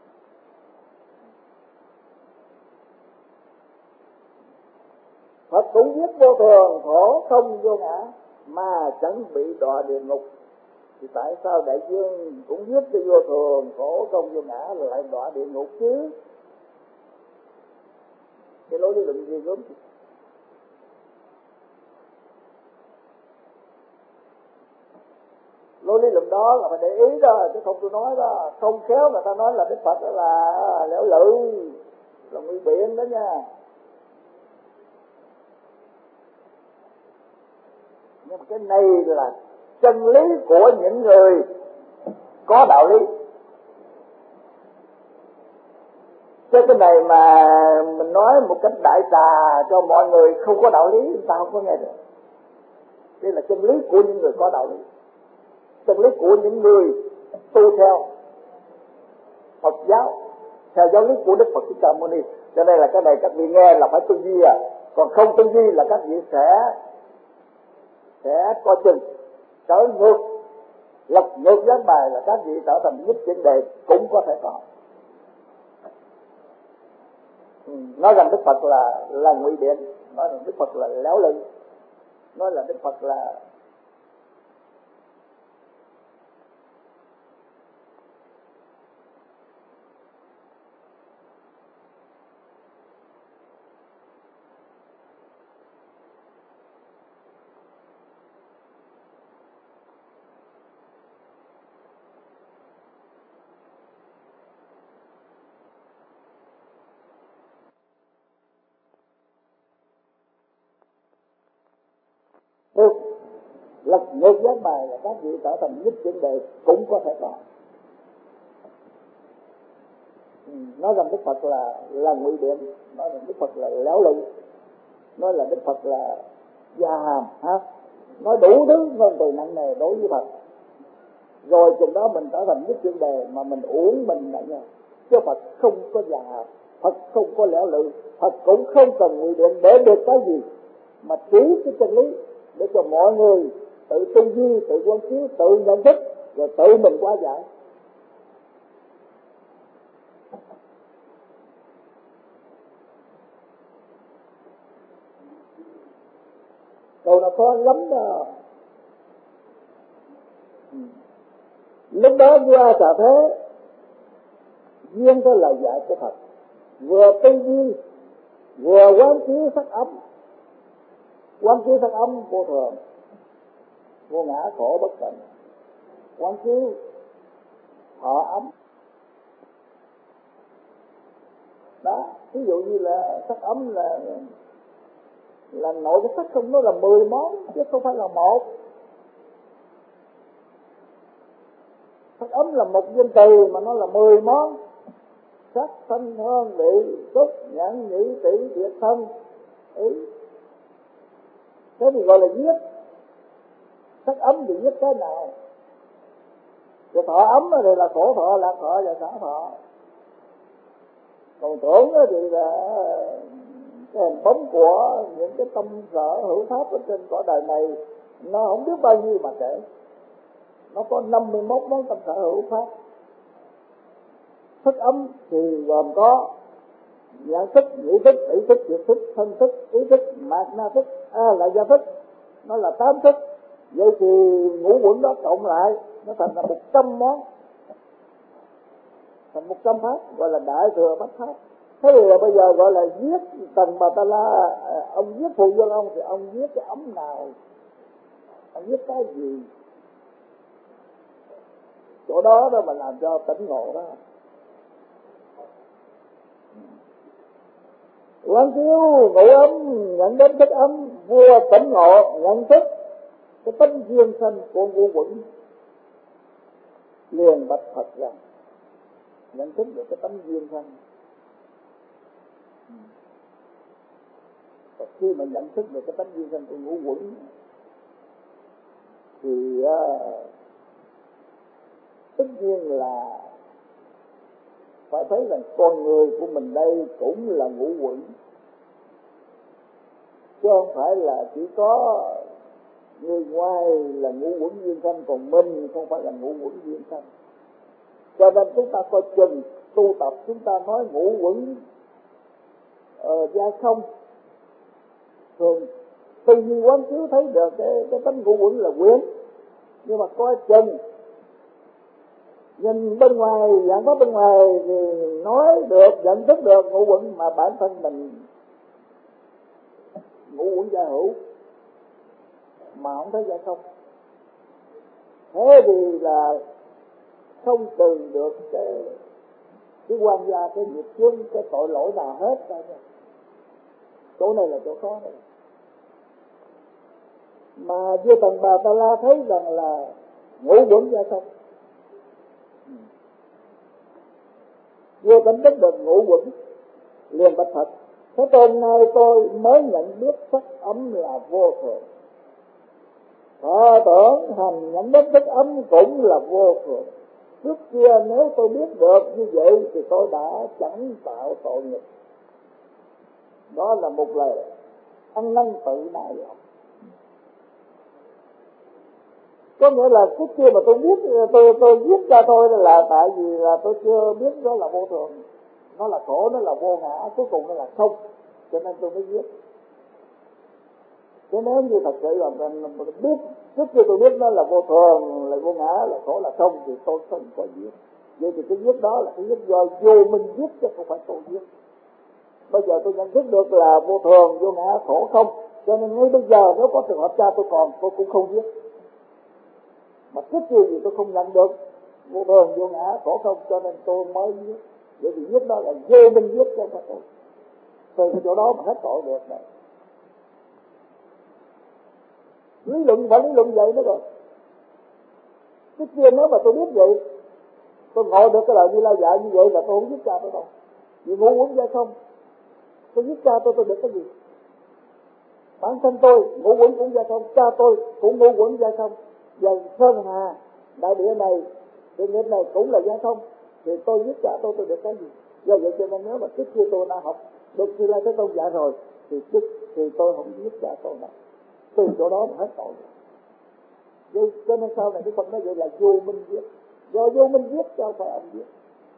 Phật cũng giết vô thường, khổ, không, vô ngã mà chẳng bị đọa địa ngục. Thì tại sao đại dương cũng giết cho vô thường, khổ, không, vô ngã lại đọa địa ngục chứ? Cái lối lý luận gì gớm. Lối lý luận đó là phải để ý đó, chứ không tôi nói đó, không khéo người ta nói là Đức Phật đó là lẻo lự, là nguy biện đó nha. Nhưng mà cái này là chân lý của những người có đạo lý. Chứ cái này mà mình nói một cách đại trà cho mọi người không có đạo lý, người ta không có nghe được. Đây là chân lý của những người có đạo lý, chân lý của những người tu theo Phật giáo, theo giáo lý của Đức Phật Thích Ca Mâu Ni. Cho nên là cái này các vị nghe là phải tư duy à, còn không tư duy là các vị sẽ sẽ coi chừng trở ngược, lật ngược gián bài là các vị trở thành nhất vấn đề cũng có thể có. Ừ, nói rằng Đức Phật là là ngụy biện, nói rằng Đức Phật là léo lự, nói là Đức Phật là lật ngược gián bài là các vị trở thành nhất chuyển đề cũng có thể có. Nói rằng Đức Phật là là ngụy biện, nói rằng Đức Phật là léo lự, nói là Đức Phật là già hàm, ha, nói đủ thứ ngôn từ nặng nề đối với Phật. Rồi chừng đó mình trở thành nhất chuyển đề mà mình uổng mình nặng nề. Chứ Phật không có già hàm, Phật không có léo lự, Phật cũng không cần ngụy biện để được cái gì, mà chỉ cái chân lý để cho mọi người tự tư duy, tự quan chiếu, tự nhận thức, rồi tự mình hóa giải. Câu nó khó lắm đó. Lúc đó vua Xà Thế duyên cái lời dạy của Phật, vừa tư duy vừa quán chiếu sắc ấm. Quán chiếu sắc ấm vô thường, vô ngã khổ bất tịnh, quán chiếu thọ ấm. Đó, ví dụ như là sắc ấm là là nội cái sắc không, nó là mười món chứ không phải là một. Sắc ấm là một danh từ mà nó là mười món: sắc, thanh, hương, vị, xúc, nhãn, nhĩ, tỷ, thiệt, thân, ý. Thế thì gọi là giết. Sắc ấm thì giết cái nào? Rồi thọ ấm thì là khổ thọ, lạc thọ và xả thọ. Còn tưởng thì là cái hình bóng của những cái tâm sở hữu pháp ở trên cõi đời này nó không biết bao nhiêu mà kể. Nó có năm mươi mốt món tâm sở hữu pháp. Thức ấm thì gồm có nhãn thức, nhĩ thức, ý thức, thiệt thức, thân thức, ý thức, mạt na thức, a la gia thức. Nó là tám thức. Vậy thì ngũ uẩn đó cộng lại nó thành là một trăm món, thành một trăm pháp, gọi là đại thừa bát pháp. Thế thì là bây giờ gọi là giết Tần Bà Ta La, ông giết Phù Dương ông thì ông giết cái ấm nào? Ông giết cái gì? Chỗ đó đó mà làm cho tỉnh ngộ đó. Quán chiếu ngũ ấm, nhận đến thức ấm, vua tỉnh ngộ nhận thức cái tánh duyên sanh của ngũ uẩn, liền bạch Phật rằng nhận thức được cái tánh duyên sanh. Và khi mà nhận thức được cái tánh duyên sanh của ngũ uẩn thì uh, tất nhiên là phải thấy rằng con người của mình đây cũng là ngũ uẩn, chứ không phải là chỉ có người ngoài là ngũ uẩn duyên sanh, còn mình không phải là ngũ uẩn duyên sanh. Cho nên chúng ta coi chừng tu tập, chúng ta nói ngũ uẩn ờ, gia không, thường tư duy quán chiếu thấy được cái cái tánh ngũ uẩn là quyến, nhưng mà coi chừng nhìn bên ngoài, dạng pháp bên ngoài thì nói được, nhận thức được ngũ uẩn, mà bản thân mình ngũ uẩn gia hữu mà không thấy gia không. Thế thì là không từ được cái cái quan gia, cái nghiệp chướng, cái tội lỗi nào hết ra. Chỗ này là chỗ khó này. Mà vua Tần Bà Ta La thấy rằng là ngũ uẩn gia không, vua tỉnh thức được ngũ uẩn, liền bạch Phật: thế hôm nay tôi mới nhận biết sắc ấm là vô thường, thọ tưởng hành nhận biết thức ấm cũng là vô thường. Trước kia nếu tôi biết được như vậy thì tôi đã chẳng tạo tội nghiệp. Đó là một lời ăn năn tự đại lòng. Có nghĩa là trước kia mà tôi biết, tôi tôi viết ra thôi là tại vì là tôi chưa biết đó là vô thường, nó là khổ, nó là vô ngã, cuối cùng nó là không, cho nên tôi mới viết. Chứ nếu như thật sự là mình biết, trước khi tôi biết nó là vô thường, là vô ngã, là khổ, là không, thì tôi không có viết. Vậy thì cái viết đó là cái viết do vô minh viết chứ không phải tôi viết. Bây giờ tôi nhận thức được là vô thường, vô ngã, khổ, không, cho nên ngay bây giờ nếu có trường hợp cha tôi còn, tôi cũng không viết. Mà trước kia gì tôi không nhận được vô thường, vô ngã, khổ, không, cho nên tôi mới viết. Vậy thì viết đó là vô minh viết cho tôi. Từ cái chỗ đó mà hết tội được này. Lý luận phải lý luận vậy đó rồi. Cái kia nếu mà tôi biết vậy, tôi ngộ được cái lời Như Lai dạy như vậy là tôi không giết cha tôi đâu. Vì ngũ uẩn ra không, tôi giết cha tôi tôi được cái gì? Bản thân tôi ngũ uẩn cũng ra không, cha tôi cũng ngũ uẩn ra không, và sơn hà đại địa này, địa nghiệp này cũng là ra không, thì tôi giết cha tôi tôi được cái gì? Do vậy cho nên nếu mà trước kia tôi đã học được Như Lai Thế Tôn dạy rồi thì trước thì tôi không giết cha tôi đâu, từ chỗ đó mà hết tội. Vậy cho nên sau này cái Phật nói vậy là vô minh giết, do vô minh giết cho phải ông giết,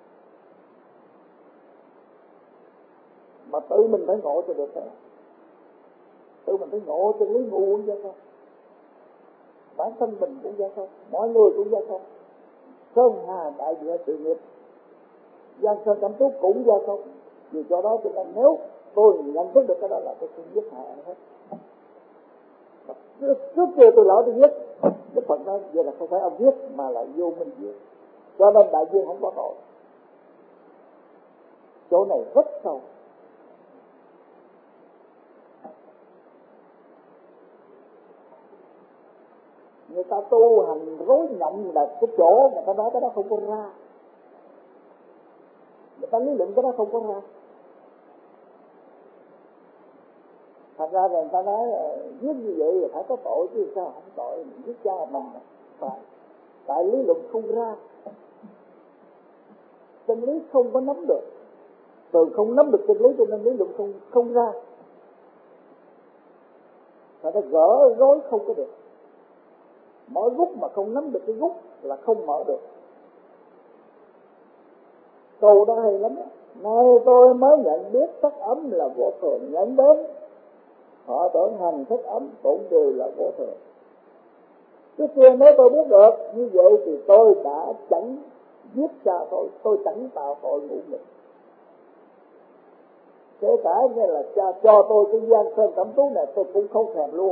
mà tự mình phải ngộ cho được thế. Tự mình phải ngộ chân lý ngũ uẩn ra không, bản thân mình cũng ra không, mọi người cũng ra không, sơn hà đại địa sự nghiệp Giang Sơn Cẩm Tú cũng ra không. Vì cho đó cho nên nếu tôi nhận thức được cái đó là tôi không giết hại hết. Trước kia tôi lỡ tôi giết, Đức Phật nói vậy là không phải ông giết mà là vô minh giết, cho nên đại dương không có tội. Chỗ này rất sâu. Người ta tu hành rối nhộng là cái chỗ người ta nói cái đó không có ra, người ta lý luận cái đó không có ra. Thật ra là người ta nói giết như vậy là phải có tội chứ sao không tội, giết cha mình phải, tại lý luận không ra, chân lý không có nắm được, từ không nắm được chân lý cho nên lý luận không không ra, phải nó gỡ rối không có được. Mỗi gút mà không nắm được cái gút là không mở được. Câu đó hay lắm. Nay tôi mới nhận biết sắc ấm là vô thường, nhận đến họ tưởng hành thức ấm cũng đều là vô thường. Trước kia nếu tôi biết được như vậy thì tôi đã chẳng giết cha tôi, tôi chẳng tạo tội ngũ nghịch. Kể cả như là cha cho tôi cái Giang Sơn Cẩm Tú này tôi cũng không thèm luôn.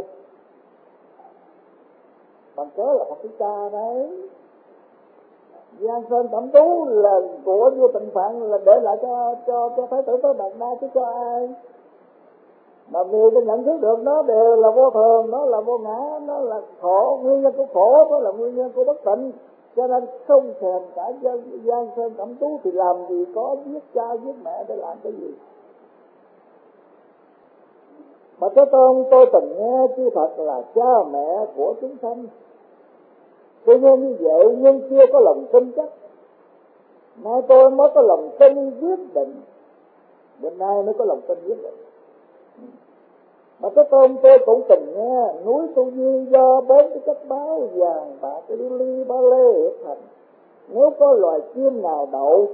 Bằng cớ là một cái cha đấy. Giang Sơn Cẩm Tú là của vua Tịnh Phạn, là để lại cho cho cho Thái tử Tối Bạc Đa chứ cho ai. Mà vì tôi nhận thức được nó đều là vô thường, nó là vô ngã, nó là khổ, nguyên nhân của khổ, nó là nguyên nhân của bất tịnh, cho nên không thèm cả Giang Sơn Cẩm Tú thì làm gì có giết cha giết mẹ để làm cái gì. Mà Thế Tôn tôi từng nghe chư Phật là cha mẹ của chúng sanh. Tuy nhiên như vậy nhưng chưa có lòng tin chắc. Nay tôi mới có lòng tin quyết định. Bên nay mới có lòng tin quyết định. Mà Thế Tôn tôi cũng từng nghe núi Tu Di do bốn cái chất báo vàng bạc lưu ly ba lê hiệp thành. Nếu có loài chim nào đậu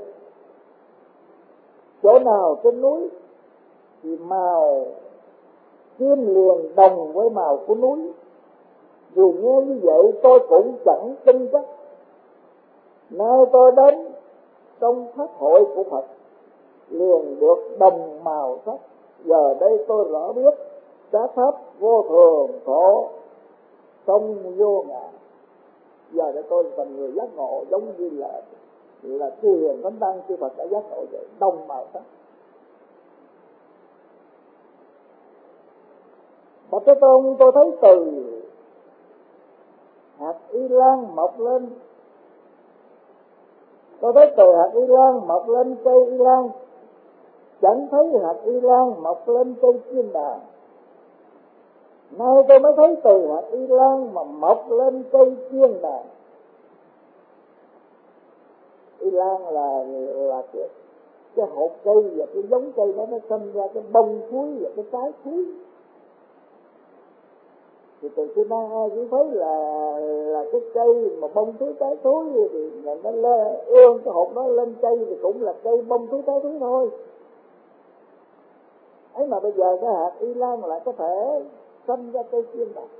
chỗ nào trên núi thì màu chim liền đồng với màu của núi. Dù nghe như vậy tôi cũng chẳng tin chắc. Nay tôi đến trong pháp hội của Phật liền được đồng màu sắc. Giờ đây tôi rõ biết giá pháp vô thường khổ không vô ngã. Giờ đây tôi thành người giác ngộ giống như là là chư hiền thánh tăng chư Phật đã giác ngộ vậy, đồng màu sắc. Bạch Thế Tôn tôi thấy từ hạt y lan mọc lên, tôi thấy từ hạt y lan mọc lên cây y lan, chẳng thấy hạt y lan mọc lên cây chiên đàn. Nay tôi mới thấy từ hạt y lan mà mọc lên cây chiên đàn. Y lan là là cái, cái hột cây và cái giống cây đó nó sinh ra cái bông thúi và cái trái thúi. Thì từ xưa nay ai cũng thấy là là cái cây mà bông thúi trái thúi thì nó lên ương cái hột đó lên cây thì cũng là cây bông thúi trái thúi thôi. Ấy mà bây giờ cái hạt y lan lại có thể sinh ra cây chiên đàn.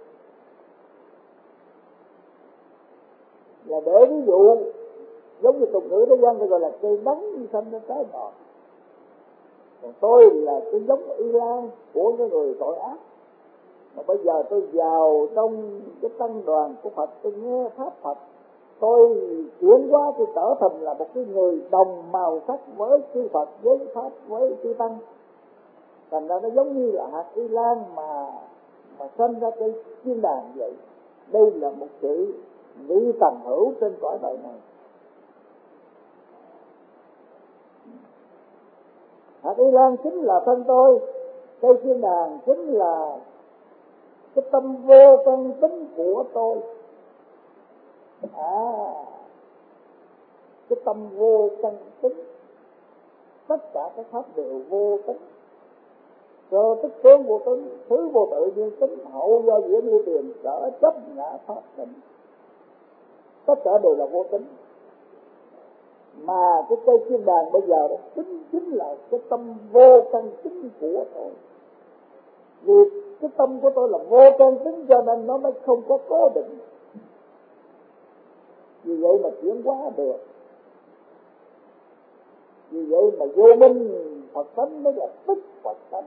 Là để ví dụ giống như tục ngữ thế gian thì gọi là cây đắng sinh ra trái ngọt. Còn tôi là cái giống y lan của cái người tội ác. Mà bây giờ tôi vào trong cái tăng đoàn của Phật, tôi nghe pháp Phật, tôi chuyển qua tôi trở thành là một cái người đồng màu sắc với chư Phật, với pháp, với chư tăng. Thành ra nó giống như là hạt y lan mà mà sanh ra cây thiên đàng vậy. Đây là một sự vị tần hữu trên cõi đời này. Hạt y lan chính là thân tôi, cây thiên đàng chính là cái tâm vô căn tính của tôi. À, cái tâm vô căn tính, tất cả các pháp đều vô tính, cơ tức tướng vô tính, thứ vô tự nhiên tính, hậu do diễn như tiền, sở chấp ngã pháp tính, tất cả đều là vô tính. Mà cái cây thiên đàng bây giờ đó chính chính là cái tâm vô căn tính của tôi. Vì cái tâm của tôi là vô căn tính cho nên nó mới không có cố định. Vì vậy mà chuyển hóa được. Vì vậy mà vô minh Phật tánh mới là tức Phật tánh.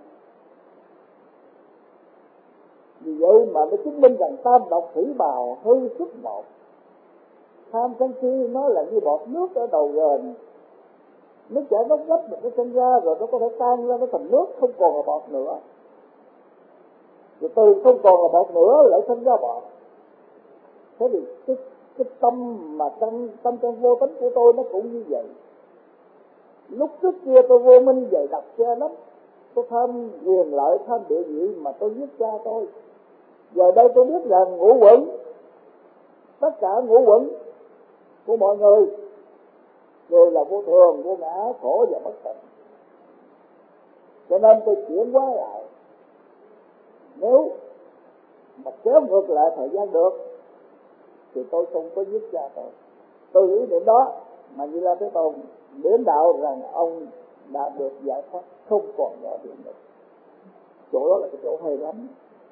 Vì vậy mà nó chứng minh rằng tam độc thủy bào hư xuất một. Tham sân si nó là như bọt nước ở đầu gền, nước chảy gốc gấp mà nó sinh ra rồi nó có thể tan ra, nó thành nước không còn là bọt nữa. Rồi từ không còn là bọt nữa lại sinh ra bọt. Thế thì cái, cái tâm mà tâm tâm trong vô tính của tôi nó cũng như vậy. Lúc trước kia tôi vô minh dày đặc che lắm, tôi tham quyền lợi, tham địa vị mà tôi giết cha tôi. Giờ đây tôi biết rằng ngũ quẩn, tất cả ngũ quẩn của mọi người đều là vô thường, vô ngã, khổ và bất tịnh. Cho nên tôi chuyển hóa lại. Nếu mà kéo ngược lại thời gian được thì tôi không có giết cha tôi. Tôi nghĩ đến đó mà Như Lai Thế Tôn đến đạo rằng ông đã được giải thoát, không còn gọi điện nữa. Chỗ đó là cái chỗ hay lắm.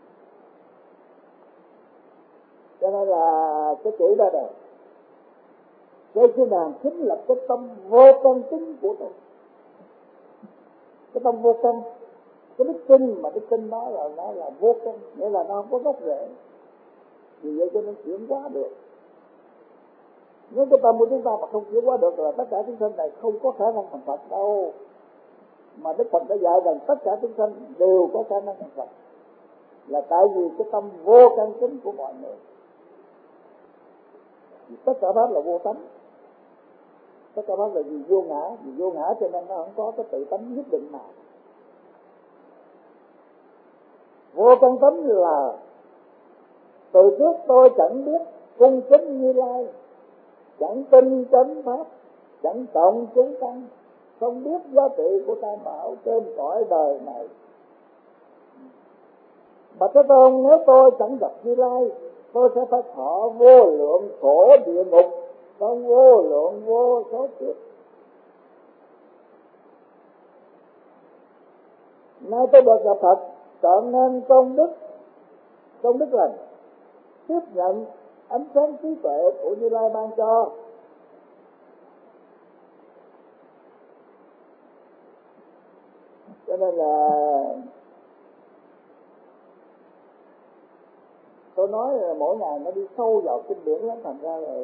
Cho nên là cái chữ đó rồi, cái chữ đàn chính là cái tâm vô căn tính của tôi. Cái tâm vô căn, cái đức tin mà đức tin đó là nó là vô căn, nghĩa là nó không có gốc rễ. Vì vậy cho nên chuyển hóa được. Nếu cái tâm của chúng ta mà không chuyển hóa được là tất cả chúng sanh này không có khả năng thành Phật đâu. Mà Đức Phật đã dạy rằng tất cả chúng sanh đều có khả năng thành Phật, là tại vì cái tâm vô căn tính của mọi người. Vì tất cả pháp là vô tánh, tất cả pháp là vì vô ngã, vì vô ngã cho nên nó không có cái tự tánh nhất định nào. Vô căn tính là từ trước tôi chẳng biết cung kính Như Lai, chẳng tin chánh pháp, chẳng trọng chúng tăng, không biết giá trị của tam bảo trên cõi đời này. Mà Thế Tôn, nếu tôi chẳng gặp Như Lai, tôi sẽ phải thọ vô lượng khổ địa ngục trong vô lượng vô số kiếp. Nay tôi được gặp Phật, chọn nên công đức, công đức lành, tiếp nhận ánh sáng trí tuệ của Như Lai ban cho. Cho nên là tôi nói là mỗi ngày nó đi sâu vào kinh điển lắm, thành ra là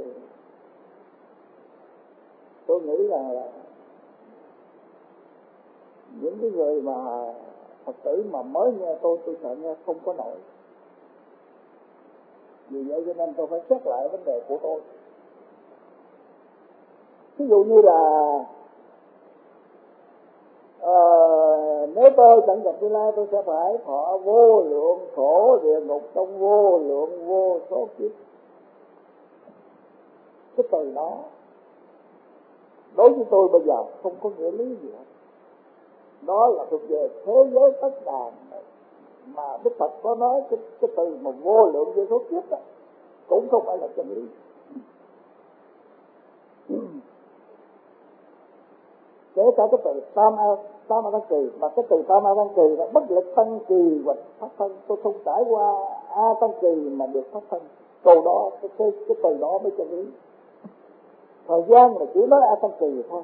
tôi nghĩ là, là những cái người mà Phật tử mà mới nghe tôi, tôi sợ nghe không có nổi. Vì vậy cho nên tôi phải xét lại vấn đề của tôi. Ví dụ như là uh, nếu tôi chẳng gặp Như Lai, tôi sẽ phải thọ vô lượng khổ địa ngục trong vô lượng vô số kiếp. Cái từ đó đối với tôi bây giờ không có nghĩa lý gì hết. Đó là thuộc về thế giới tất đàn mà Đức Phật có nói cái, cái từ mà vô lượng vô số kiếp đó cũng không phải là chân lý. Kể cả cái từ tam a tam a tăng kỳ, mà cái từ tam a tăng kỳ là bất lực tăng kỳ hoặc phát thân, tôi không trải qua a tăng kỳ mà được phát thân. Câu đó cái cái, cái từ đó mới chân lý. Thời gian là chỉ nói a tăng kỳ thôi,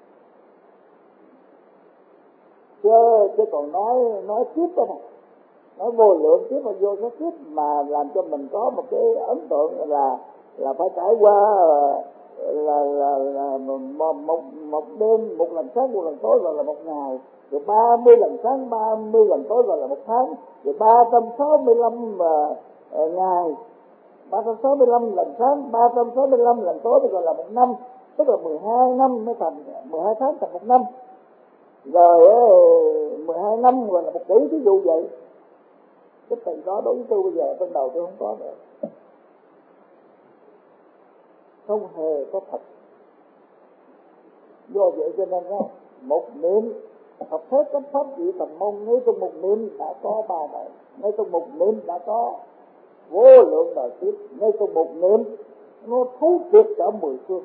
chứ chứ còn nói nói tiếp đó này, nói vô lượng tiếp và vô số kiếp mà làm cho mình có một cái ấn tượng là là phải trải qua là là, là, là một, một, một đêm một lần sáng một lần tối gọi là một ngày, rồi ba mươi lần sáng ba mươi lần tối gọi là một tháng, rồi ba trăm sáu mươi lăm uh, ngày, ba trăm sáu mươi lăm lần sáng ba trăm sáu mươi lăm lần tối thì gọi là một năm, tức là mười hai năm mới thành, mười hai tháng thành một năm, rồi mười hai năm gọi là một kỷ, ví dụ vậy. Cái từ đó đối với tôi bây giờ trong đầu tôi không có nữa, không hề có thật. Do vậy cho nên đó, một niệm học hết các pháp vị Phật môn, ngay trong một niệm đã có ba đời, ngay trong một niệm đã có vô lượng đời kiếp, ngay trong một niệm nó thấu triệt cả mười phương.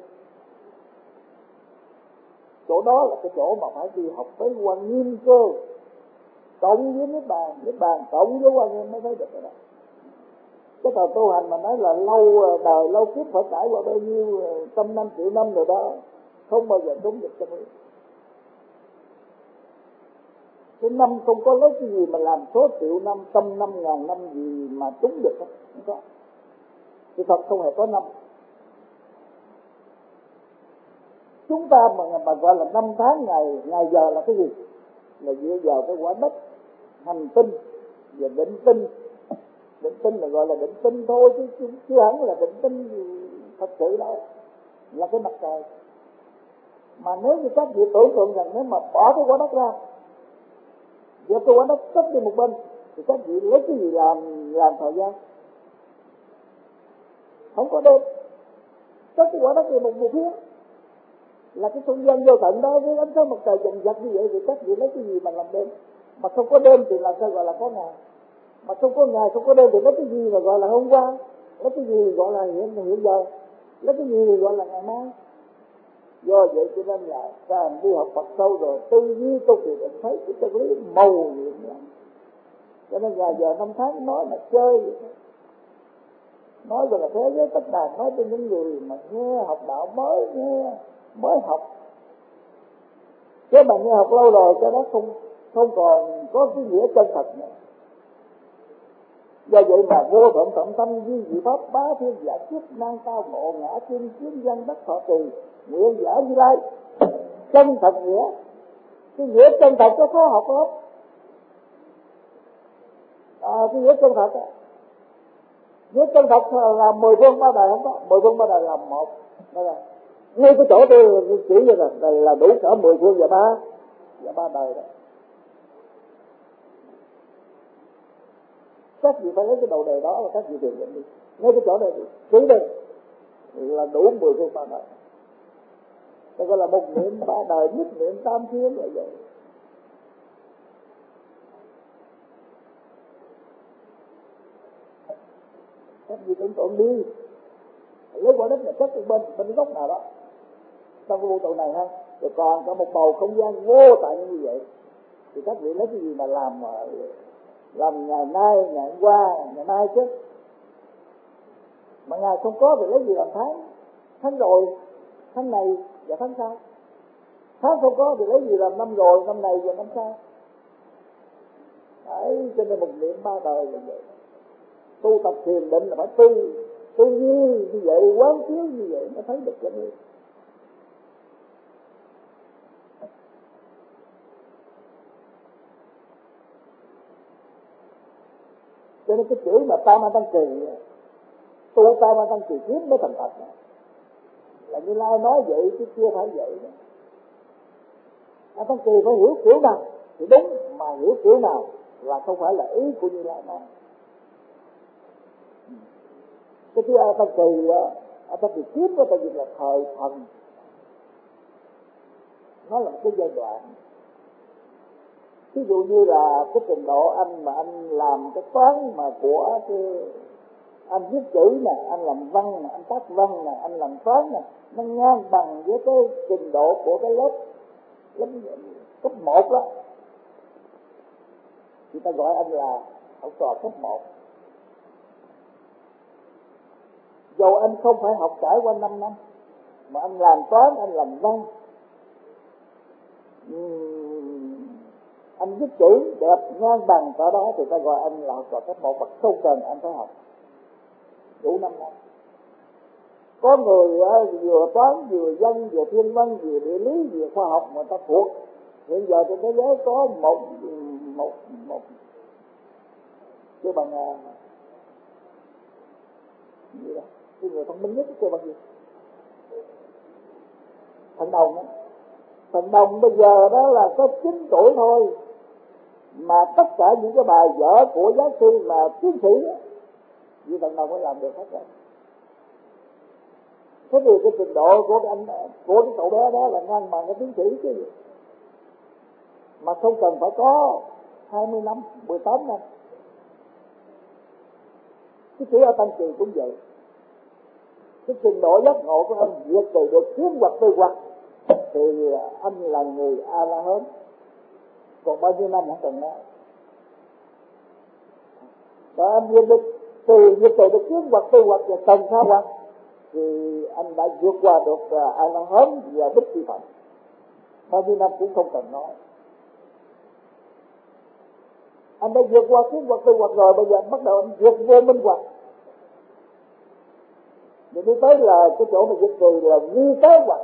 Chỗ đó là cái chỗ mà phải đi học tới Quan Nghiêm cơ, cộng với Niết Bàn, Niết Bàn cộng với Quan Nghiêm mới thấy được cái đó. Cái thời tu hành mà nói là lâu đời lâu kiếp phải trải qua bao nhiêu trăm năm triệu năm rồi đó, không bao giờ trúng được chân lý. Cái năm không có lấy cái gì mà làm số triệu năm, trăm năm, ngàn năm gì mà trúng được, không có. Thì thật không hề có năm. Chúng ta mà, mà gọi là năm tháng ngày, ngày giờ là cái gì? Là dựa vào cái quả đất, hành tinh và định tinh. Định tinh là gọi là định tinh thôi, chứ, chứ, chứ hẳn là định tinh thật sự đâu, là cái mặt trời. Mà nếu như các vị tưởng tượng rằng nếu mà bỏ cái quả đất ra, giờ cái quả đất cất đi một bên, thì các vị lấy cái gì làm làm thời gian? Không có đêm. Cất cái quả đất đi một một phía, là cái không gian vô tận đó với ánh sáng mặt trời dần dật như vậy, thì các vị lấy cái gì mà làm đêm? Mà không có đêm thì làm sao gọi là có ngày? Mà không có ngày, không có đêm thì lấy cái gì mà gọi là hôm qua? Lấy cái gì gọi là hiện hiện giờ? Lấy cái gì gọi là ngày mai? Do vậy cho nên là càng đi học Phật sâu rồi, tư duy tôi thì định thấy cái chân lý màu nhiệm lắm. Cho nên ngày giờ năm tháng nói là chơi vậy thôi. Nói về là thế giới tất đàn, nói cho những người mà nghe học đạo mới, nghe mới học. Chứ mà nghe học lâu rồi cho nó không không còn có cái nghĩa chân thật nữa. Do vậy mà vô thượng trọng tâm duy dị pháp bá thiên giả kiếp năng cao ngộ ngã chuyên chiến dân đất thọ trì nguyện giả Như Lai. Chân thật nghĩa, cái nghĩa chân thật có khó học lắm. À, cái nghĩa chân thật á, nghĩa chân thật là mười phương ba đời không có, mười phương ba đời là một. Đây là ngay cái chỗ tôi chỉ như là, là là đủ cả mười phương và ba và ba đời đó. Các vị phải lấy cái đầu đề đó và các vị điều dẫn đi. Ngay cái chỗ này chỉ đây là đủ mười phương ba đời. Đây gọi là một niệm ba đời, nhất niệm tam thiên là vậy. Các vị tưởng tượng đi, lấy quả đất này cất bên bên góc nào đó trong cái vũ trụ này ha, rồi còn có một bầu không gian vô tận như vậy, thì các vị lấy cái gì mà làm mà làm ngày nay, ngày hôm qua, ngày mai chứ? Mà ngày không có thì lấy gì làm tháng? Tháng rồi, tháng này và tháng sau. Tháng không có thì lấy gì làm năm rồi, năm này và năm sau. Đấy, cho nên một niệm ba đời là vậy. Tu tập thiền định là phải tư tư duy như vậy, quán chiếu như vậy mới thấy được cái này. Cho nên cái chữ mà tam an tăng kỳ, tu tam an tăng kỳ kiếp mới thành thật. Là Như Lai nói vậy chứ chưa phải vậy đó. An tăng kỳ phải hiểu kiểu nào thì đúng, mà hiểu kiểu nào là không phải là ý của Như Lai nói. Cái thứ an tăng kỳ á, an tăng kỳ kiếp đó, tại vì là thời thần, nó là một cái giai đoạn. Ví dụ như là cái trình độ anh mà anh làm cái toán mà của cái anh viết chữ nè, anh làm văn nè, anh tác văn nè, anh làm toán nè, nó ngang bằng với cái trình độ của cái lớp lớp cấp một đó, người ta gọi anh là học trò cấp một. Dù anh không phải học trải qua năm năm, mà anh làm toán, anh làm văn, uhm, anh viết chữ đẹp ngang bằng cỡ đó thì ta gọi anh là học trò cấp một, mà không cần anh phải học đủ năm năm. Có người vừa toán vừa văn vừa thiên văn vừa địa lý vừa khoa học mà ta thuộc. Hiện giờ trên thế giới có một một một cái bằng gì đó, cái người thông minh nhất cái bằng gì? Thằng Đồng đó. Thằng Đồng bây giờ đó là có chín tuổi thôi mà tất cả những cái bài vở của giáo sư mà tiến sĩ như thằng Đồng mới làm được hết rồi. Thế thì cái trình độ của cái anh của cái cậu bé đó là ngang bằng cái tiến sĩ chứ gì, mà không cần phải có hai mươi năm, mười tám năm. Cái chữ ở Tăng Kỳ cũng vậy. Cái trình độ giác ngộ của anh việc từ được tiến hoặc tư hoặc thì anh là người A La Hán, còn bao nhiêu năm không cần nói. Và anh việc được từ việc từ được tiến hoặc tư hoặc và tầng khá hoặc thì anh đã vượt qua được A La Hán và Bích Chi Phật. Bao nhiêu năm cũng không cần nói. Anh đã vượt qua tiến hoặc tư hoặc rồi, bây giờ bắt đầu anh vượt vô minh hoặc. Để đi tới là cái chỗ mà vượt từ là vi tế hoặc.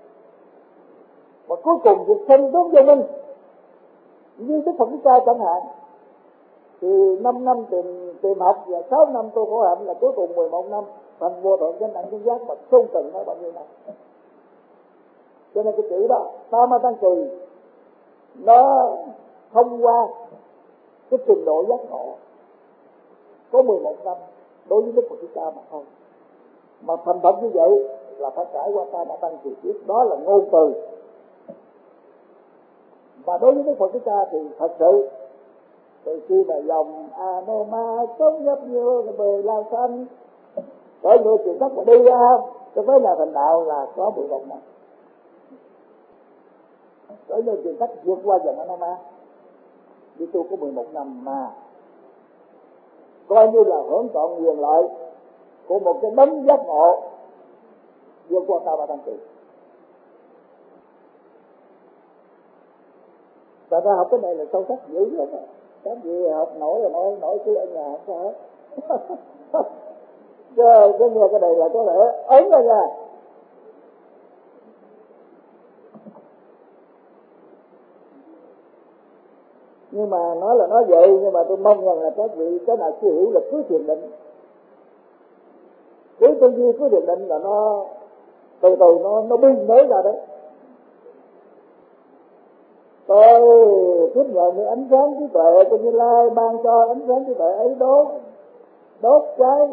Và cuối cùng vượt sinh đúng vô minh. Như Đức Phật Thích Ca chẳng hạn, thì năm năm tìm, tìm học và sáu năm tu khổ hạnh là cuối cùng mười một năm thành vô thượng chánh đẳng chánh giác mà không cần nói bao nhiêu năm. Cho nên cái chữ đó Tam Ma Tăng Kỳ nó thông qua cái trình độ giác ngộ có mười một năm đối với Đức Phật Thích Ca mà thôi. Mà thành thật như vậy là phải trải qua Tam Ma Tăng Kỳ tiếp, đó là ngôn từ. Và đối với Đức Phật Thích Ca thì thật sự từ khi mà dòng Anoma sống nhấp nhô bề lao xanh tới người chuyển sắc mà đi ra cho tới nhà thành đạo là có mười một năm. Tới người chuyển sắc vượt qua dòng Anoma đi tu có mười một năm mà coi như là hưởng trọn quyền lợi của một cái đấng giác ngộ vượt qua Tam Ma Tăng Kỳ. Và ta học cái này là sâu sắc dữ lắm á. Các gì học nổi là nổi, nổi cứ ở nhà không sao hết. Chứ cái nghe cái này là có thể ấn ra nha. Nhưng mà nói là nói vậy, nhưng mà tôi mong rằng là các vị cái nào chưa hiểu là cứ thiền định. Cứ tư duy cứ thiền định là nó từ từ nó nó binh nới ra đấy. Tôi tiếp nhận những ánh sáng trí tuệ của Như Lai ban cho ánh sáng trí tuệ ấy đốt đốt cháy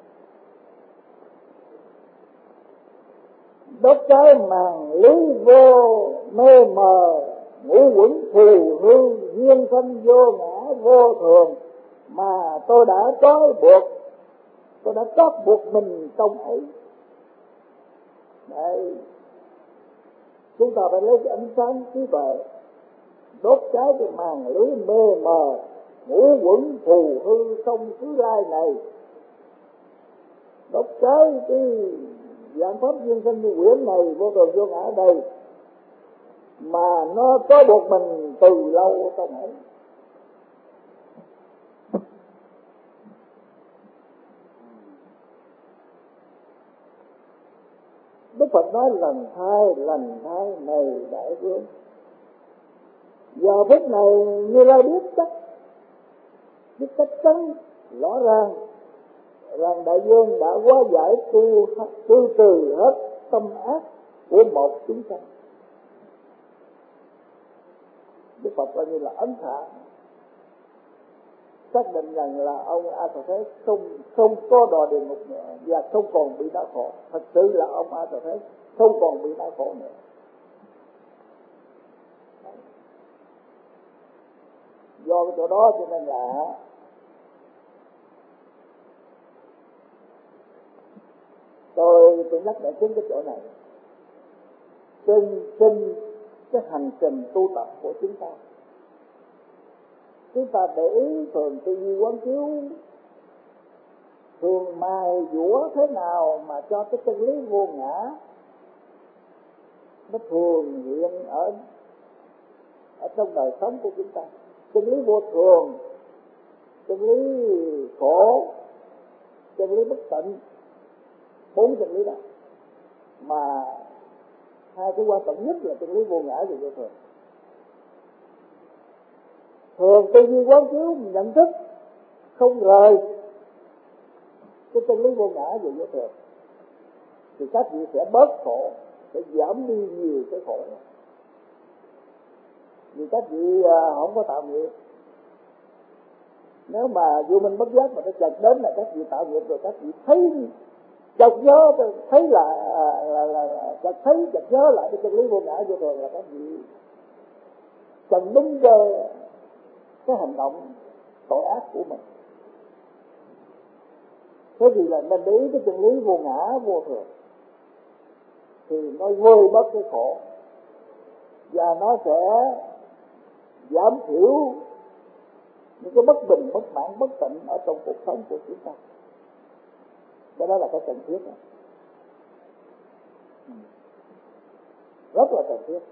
đốt cháy màn lý vô mê mờ ngũ quẩn phù hư duyên sanh vô ngã vô thường mà tôi đã trói buộc, tôi đã trót buộc mình trong ấy. Đấy, chúng ta phải lấy cái ánh sáng trí tuệ đốt cháy cái màn lưới mê mờ ngũ quẩn phù hư không xứ lai này, đốt cháy cái dạng pháp duyên sanh như quyển này vô thường vô ngã đây mà nó có buộc mình từ lâu trong ấy. Đức Phật nói lần thai lần thai này đại vương. Giờ phút này Như Lai biết chắc, biết chắc chắn rõ ràng rằng đại vương đã hóa giải tu tu trừ hết tâm ác của một chúng sanh. Đức Phật coi như là ấn thả xác định rằng là ông A Tỳ Thế không không có đọa địa ngục nữa và không còn bị đau khổ. Thật sự là ông A Tỳ Thế không còn bị đau khổ nữa. Do cái chỗ đó cho nên là tôi tôi nhắc lại chính cái chỗ này trên trên cái hành trình tu tập của chúng ta. Chúng ta để ý thường tư duy quán chiếu thường mài dũa thế nào mà cho cái chân lý vô ngã nó thường hiện ở ở trong đời sống của chúng ta. Chân lý vô thường, chân lý khổ, chân lý bất tịnh, bốn chân lý đó, mà hai cái quan trọng nhất là chân lý vô ngã và vô thường. Thường tư duy quán chiếu nhận thức không rời cái chân lý vô ngã và vô thường thì các vị sẽ bớt khổ, sẽ giảm đi nhiều cái khổ. Vì các vị không có tạo nghiệp. Nếu mà vô minh bất giác mà nó chợt đến là các vị tạo nghiệp rồi, các vị thấy chợt nhớ, thấy là là, là, là chợt thấy chợt nhớ lại cái chân lý vô ngã vô thường là các vị cần đúng về cái hành động tội ác của mình. Thế thì là nên để ý cái chân lý vô ngã vô thường thì nó vơi bớt cái khổ và nó sẽ giảm thiểu những cái bất bình, bất mãn, bất tịnh ở trong cuộc sống của chúng ta. Cái đó là cái cần thiết đó. Rất là cần thiết.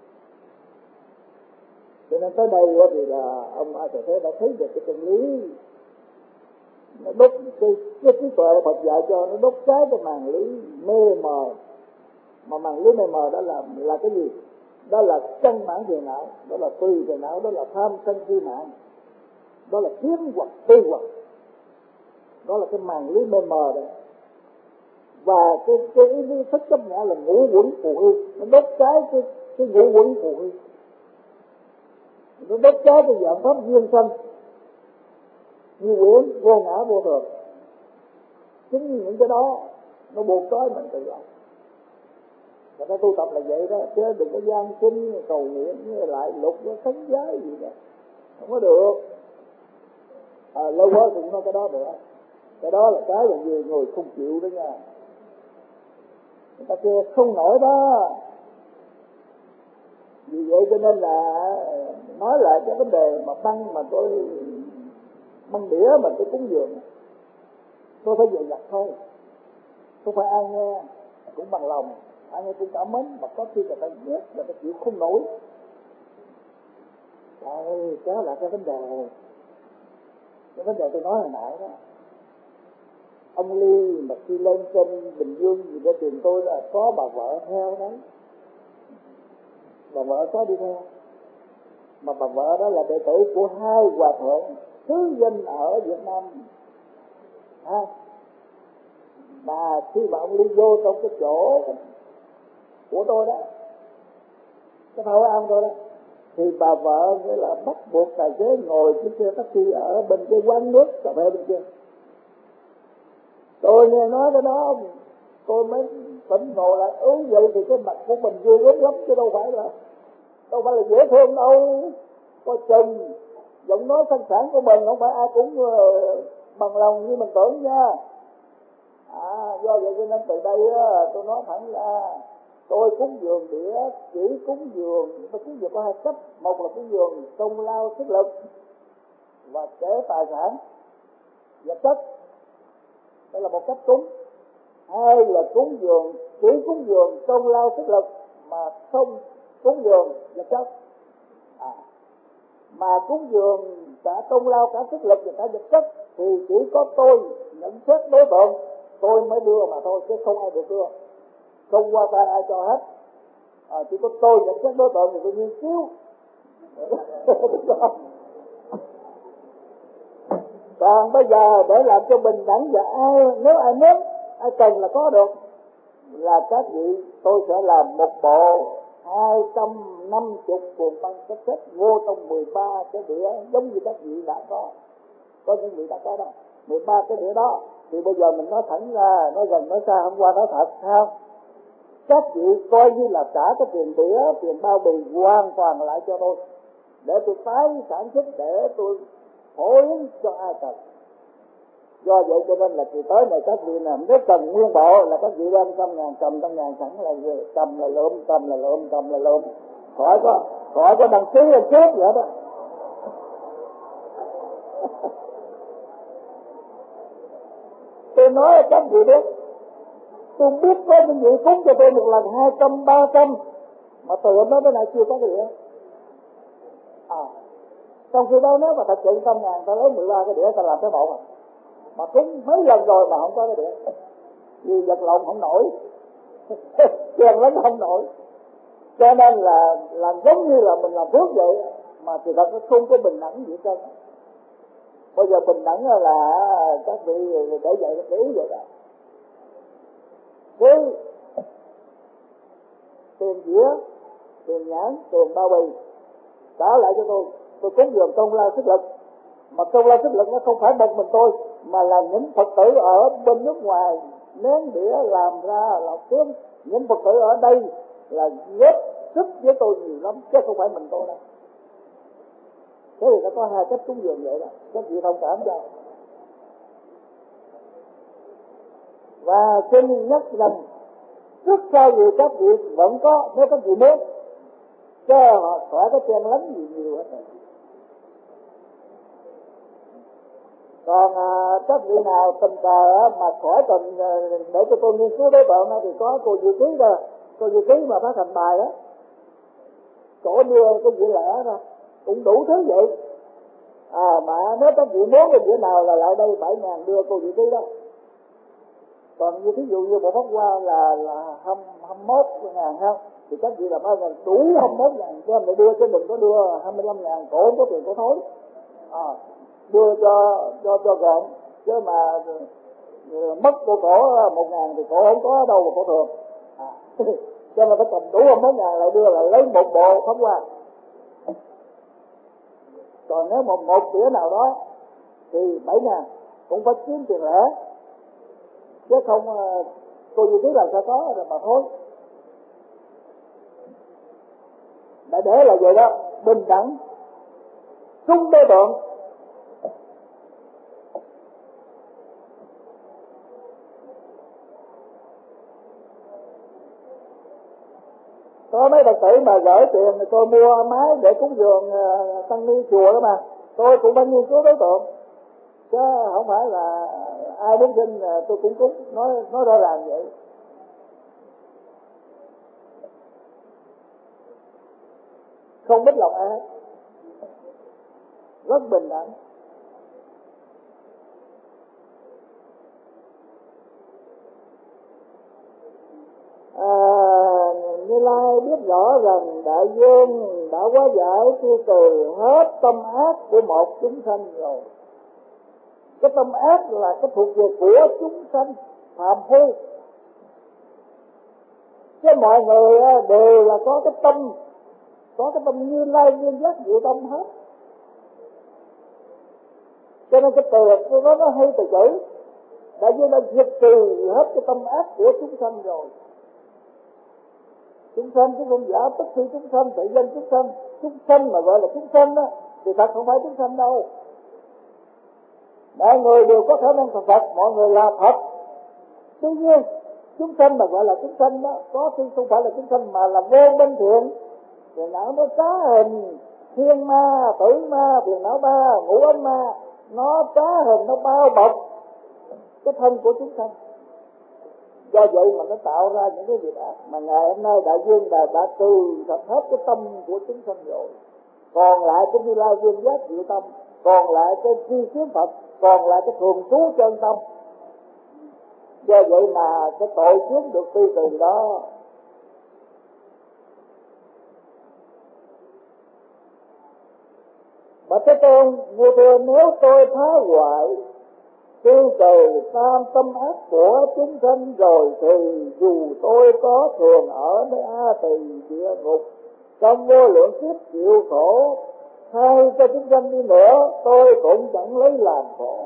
Cho nên tới đây thì là ông A Tỳ Thế đã thấy được cái chân lý, nó đốt cái cái trí tuệ Phật dạy cho nó đốt cháy cái màn lưới mê mờ. Mà màn lưới mê mờ đó là là cái gì? Đó là căn bản về não, đó là tùy về não, đó là tham sân si mạng, đó là kiến hoặc tư hoặc, đó là cái màn lưới mê mờ đó. Và cái cái ý thức chấp ngã là ngũ quẩn phù hư, nó đốt cháy cái cái ngũ quẩn phù hư, nó đốt cháy cái dạng pháp duyên sanh như quyển vô ngã vô thường. Chính những cái đó nó buộc trói mình từ lòng. Và cái tu tập là vậy đó, chứ đừng có gian sinh cầu nguyện với lại lục với khấn giới gì đó, không có được. À, lâu quá cũng nói cái đó nữa, cái đó là cái mà nhiều người không chịu đó nha. Người ta kêu không nổi đó. Vì vậy cho nên là nói lại cái vấn đề mà băng mà tôi băng đĩa mà tôi cúng dường, tôi phải dè dặt thôi, không phải ai nghe cũng bằng lòng, ai nghe cũng cảm mến, mà có khi người ta ghét, người ta chịu không nổi. Đây, đó là cái vấn đề, cái vấn đề tôi nói hồi nãy đó. Ông Ly mà khi lên trên Bình Dương gì đó trường tôi là có bà vợ theo đấy, bà vợ có đi theo, mà bà vợ đó là đệ tử của hai hòa thượng thứ danh ở Việt Nam. À, mà khi mà ông Ly vô trong cái chỗ của tôi đó, cái thao ăn tôi đó, thì bà vợ nghĩa là bắt buộc tài xế ngồi chiếc xe taxi ở bên cái quán nước cà phê bên kia. Tôi nghe nói cái đó tôi mới tỉnh ngộ lại, ừ vậy thì cái mặt của mình ghê gớm lắm chứ đâu phải là đâu phải là dễ thương đâu. Có chừng giọng nói thanh sản của mình không phải ai cũng uh, bằng lòng như mình tưởng nha. À, do vậy cho nên từ đây uh, tôi nói thẳng ra, tôi cúng dường đĩa chỉ cúng dường, tôi cúng dường có hai cấp, một là cúng dường công lao sức lực và kể tài sản vật chất, đây là một cách cúng. Hai là cúng dường chỉ cúng dường công lao sức lực mà không cúng dường vật chất. À, mà cúng dường cả công lao cả sức lực và cả vật chất thì chỉ có tôi nhận xét đối tượng tôi mới đưa mà thôi, chứ không ai được đưa, không qua tay ai cho hết. À, chỉ có tôi nhận xét đối tượng thì tôi nghiên cứu. Còn bây giờ để làm cho bình đẳng và ai nếu ai muốn ai cần là có được, là các vị tôi sẽ làm một bộ hai trăm năm mươi cuộn băng cassette vô trong mười ba cái đĩa giống như các vị đã có, có những vị đã có đó, mười ba cái đĩa đó. Thì bây giờ mình nói thẳng ra, nói gần nói xa, hôm qua nói thật sao, các vị coi như là trả cái tiền đĩa, tiền bao bì hoàn toàn lại cho tôi, để tôi tái sản xuất, để tôi phổ biến cho ai cần. Do vậy cho nên là kỳ tới này các vị nào nếu cần nguyên bộ là các vị đem trăm ngàn, cầm trăm ngàn sẵn là về, cầm là lượm, cầm là lượm, cầm là lượm, khỏi có khỏi có đăng ký lên trước vậy đó. Tôi nói các vị biết, tôi biết có những vị cúng cho tôi một lần hai trăm, ba trăm, mà từ hôm đó tới nay chưa có cái đĩa. À, trong khi đó nếu mà thật sự trăm ngàn ta lấy mười ba cái đĩa ta làm cái bộ mà, mà cúng mấy lần rồi mà không có cái đĩa. vì vật lộn không nổi, chen lấn không nổi. Cho nên là làm giống như là mình làm phước vậy, mà thì thật nó không có bình đẳng gì hết. Bây giờ bình đẳng là các vị để vậy để ý vậy đó. Với tiền dĩa, tiền nhãn, tiền bao bì trả lại cho tôi, tôi cúng dường công lao sức lực. Mà công lao sức lực nó không phải một mình tôi, mà là những Phật tử ở bên nước ngoài nén đĩa làm ra là kiếm. Những Phật tử ở đây là góp sức với tôi nhiều lắm, chứ không phải mình tôi đâu. Thế thì nó có hai cách cúng dường vậy đó, các vị thông cảm cho. Và xin nhắc rằng trước sau gì các vị vẫn có, nếu các vị muốn, chứ họ khỏi có chen lấn gì nhiều hết rồi. Còn à, các vị nào tình cờ mà khỏi cần à, để cho tôi nghiên cứu đối tượng thì có cô Dự Ký đó, cô Dự Ký mà phát hành bài đó, cổ đưa cái gì lẻ ra, cũng đủ thứ vậy. À mà nếu các vị muốn cái gì nào là lại đây bảy ngàn đưa cô Dự Ký đó. Còn như thí dụ như bộ pháp hoa là là hai mươi mốt ngàn ha, thì các vị làm ơn là đủ hai mươi mốt ngàn cho em đưa, chứ đừng có đưa hai mươi lăm ngàn, cổ không có tiền cổ thối. À, đưa cho cho cho gọn, chứ mà mất của cổ một ngàn thì cổ không có đâu mà cổ thường. À, cho nên phải cầm đủ hai mươi mốt ngàn lại đưa, là lấy một bộ pháp hoa. Còn nếu một một đĩa nào đó thì bảy ngàn, cũng phải kiếm tiền lẻ, chứ không cô Dự Ký là sao có rồi mà thôi. Để để là vậy đó, bình đẳng chung đối tượng. Có mấy Phật tử mà gửi tiền thì tôi mua máy để cúng dường tăng ni chùa đó mà, tôi cũng phải nghiên cứu đối tượng, chứ không phải là ai muốn xin tôi cũng cúng, nói nói rõ ràng vậy. Không biết lòng ai, rất bình đẳng. À, Như Lai biết rõ rằng đại dương đã hóa giải tiêu trừ hết tâm ác của một chúng sanh rồi. Cái tâm ác là cái thuộc về của chúng sanh phàm phu, chứ mọi người đều là có cái tâm, có cái tâm Như Lai nguyên giác diệu tâm hết. Cho nên cái từ đó nó hay từ chữ đại dương đã diệt trừ hết cái tâm ác của chúng sanh rồi. Chúng sanh chứ không giả tất khi chúng sanh, tự dân chúng sanh. Chúng sanh mà gọi là chúng sanh đó thì thật không phải chúng sanh đâu. Mọi người đều có khả năng thành Phật, mọi người là Phật. Tuy nhiên chúng sanh mà gọi là chúng sanh đó, có khi không phải là chúng sanh mà là vô minh thiện. Phiền não nó trá hình, thiên ma, tử ma, phiền não ba, ngũ ấm ma, nó trá hình, nó bao bọc cái thân của chúng sanh. Do vậy mà nó tạo ra những cái việc ác. Mà ngày hôm nay đại dương đã, đã trừ sạch hết cái tâm của chúng sanh rồi. Còn lại cái Như Lai nguyên giác diệu tâm, còn lại cái tri kiến Phật, còn lại cái thường trú chân tâm. Do vậy mà cái tội chướng được tiêu trừ đó. Mà Thế Tôn vô thưa, nếu tôi phá hoại tiêu trừ tam tâm ác của chúng sanh rồi, thì dù tôi có thường ở nơi A Tỳ địa ngục trong vô lượng kiếp chịu khổ thay cho chúng sanh đi nữa, tôi cũng chẳng lấy làm khổ.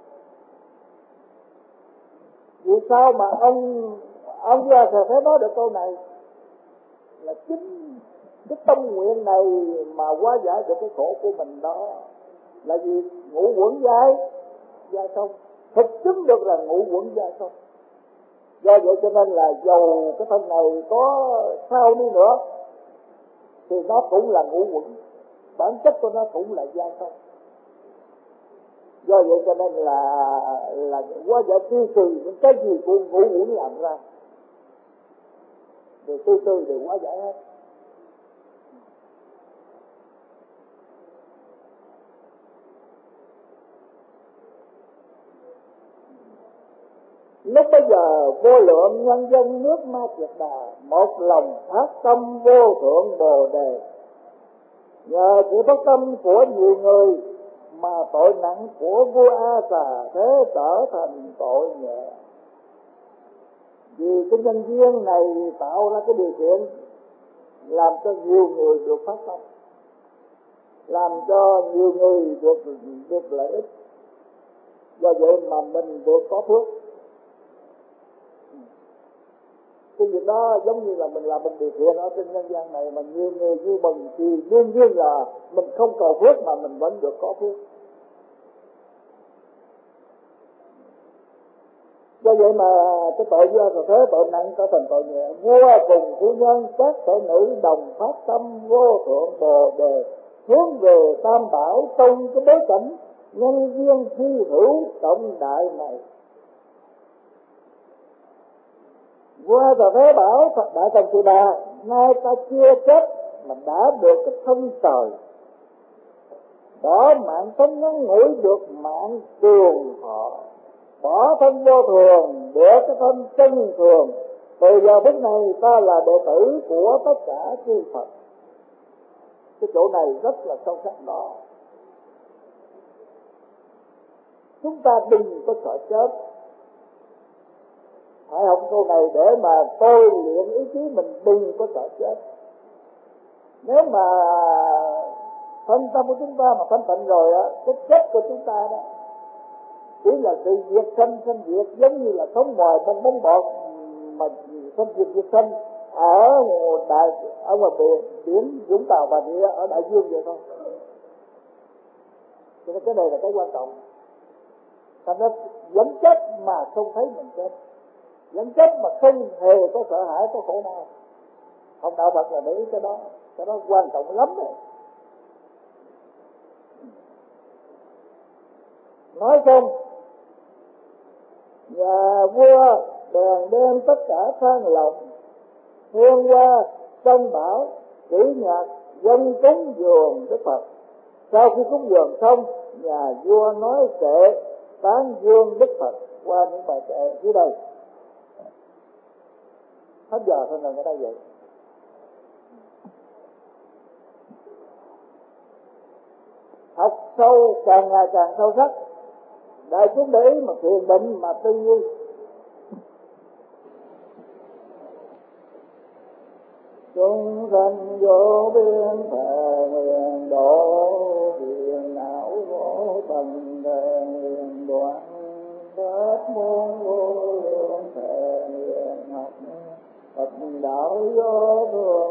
Vì sao mà ông ông ra sẽ phải nói được câu này? Là chính cái tâm nguyện này mà hóa giải được cái khổ của mình đó. Là vì ngũ quẩn giai giai không, thực chứng được là ngũ quẩn giai không. Do vậy cho nên là dầu cái thân này có sao đi nữa thì nó cũng là ngũ quẩn, bản chất của nó cũng là giai không. Do vậy cho nên là là hóa giải tiêu trừ những cái gì của ngũ quẩn làm ra, thì tư tư đều hóa giải hết. Lúc bây giờ giờ vô lượng nhân dân nước Ma Kiệt Đà, một lòng phát tâm vô thượng Bồ Đề. Nhờ sự phát tâm của nhiều người mà tội nặng của vua A Xà Thế trở thành tội nhẹ. Vì cái nhân duyên này tạo ra cái điều kiện làm cho nhiều người được phát tâm, làm cho nhiều người được được lợi ích. Do vậy mà mình được có phước. Cái việc đó giống như là mình làm mình điều kiện ở trên nhân gian này mà nhiều người vui mừng, thì đương nhiên là mình không cầu phước mà mình vẫn được có phước. Do vậy mà cái tội vua rồi thế tội nặng trở thành tội nhẹ. Vua cùng phu nhân các tội nữ đồng phát tâm vô thượng Bồ Đề, hướng về Tam Bảo trong cái bối cảnh nhân duyên hy hữu trọng đại này. Vua rồi thế bảo Phật Đại Tần Kỳ Đà, nay ta chưa chết mà đã được cái thân trời, bỏ mạng sống ngắn ngủi được mạng trường thọ, bỏ thân vô thường được cái thân chân thường. Từ giờ phút này ta là đệ tử của tất cả chư Phật. Cái chỗ này rất là sâu sắc đó. Chúng ta đừng có sợ chết. Phải học câu này để mà tôi luyện ý chí mình đừng có sợ chết. Nếu mà thân tâm của chúng ta mà thanh tịnh rồi á, cái chết của chúng ta đó chỉ là sự diệt sanh sanh diệt, giống như là sống ngoài trong bóng bọt mà sanh diệt diệt sanh ở đại ở ngoài biển, biển Vũng Tàu và địa ở đại dương vậy thôi. Cho nên cái này là cái quan trọng. Thành ra vẫn chết mà không thấy mình chết, vẫn chết mà không hề có sợ hãi, có khổ đau. Học đạo Phật là để ý cái đó, cái đó quan trọng lắm đấy. Nói xong, nhà vua bèn đem tất cả than lộc, hương hoa, sông bảo, kỹ nhạc, dân cúng dường Đức Phật. Sau khi cúng dường xong, nhà vua nói kệ tán dương Đức Phật qua những bài kệ dưới đây. Hết giờ thôi là ở đây vậy. Học sâu càng ngày càng sâu sắc. Đại chúng để ý mà thiền định mà tư duy. Chúng sanh vô biên thề nguyện độ, phiền não vô tận thề nguyện đoạn, hết muôn vô lượng thề nguyện học, Phật đạo vô thường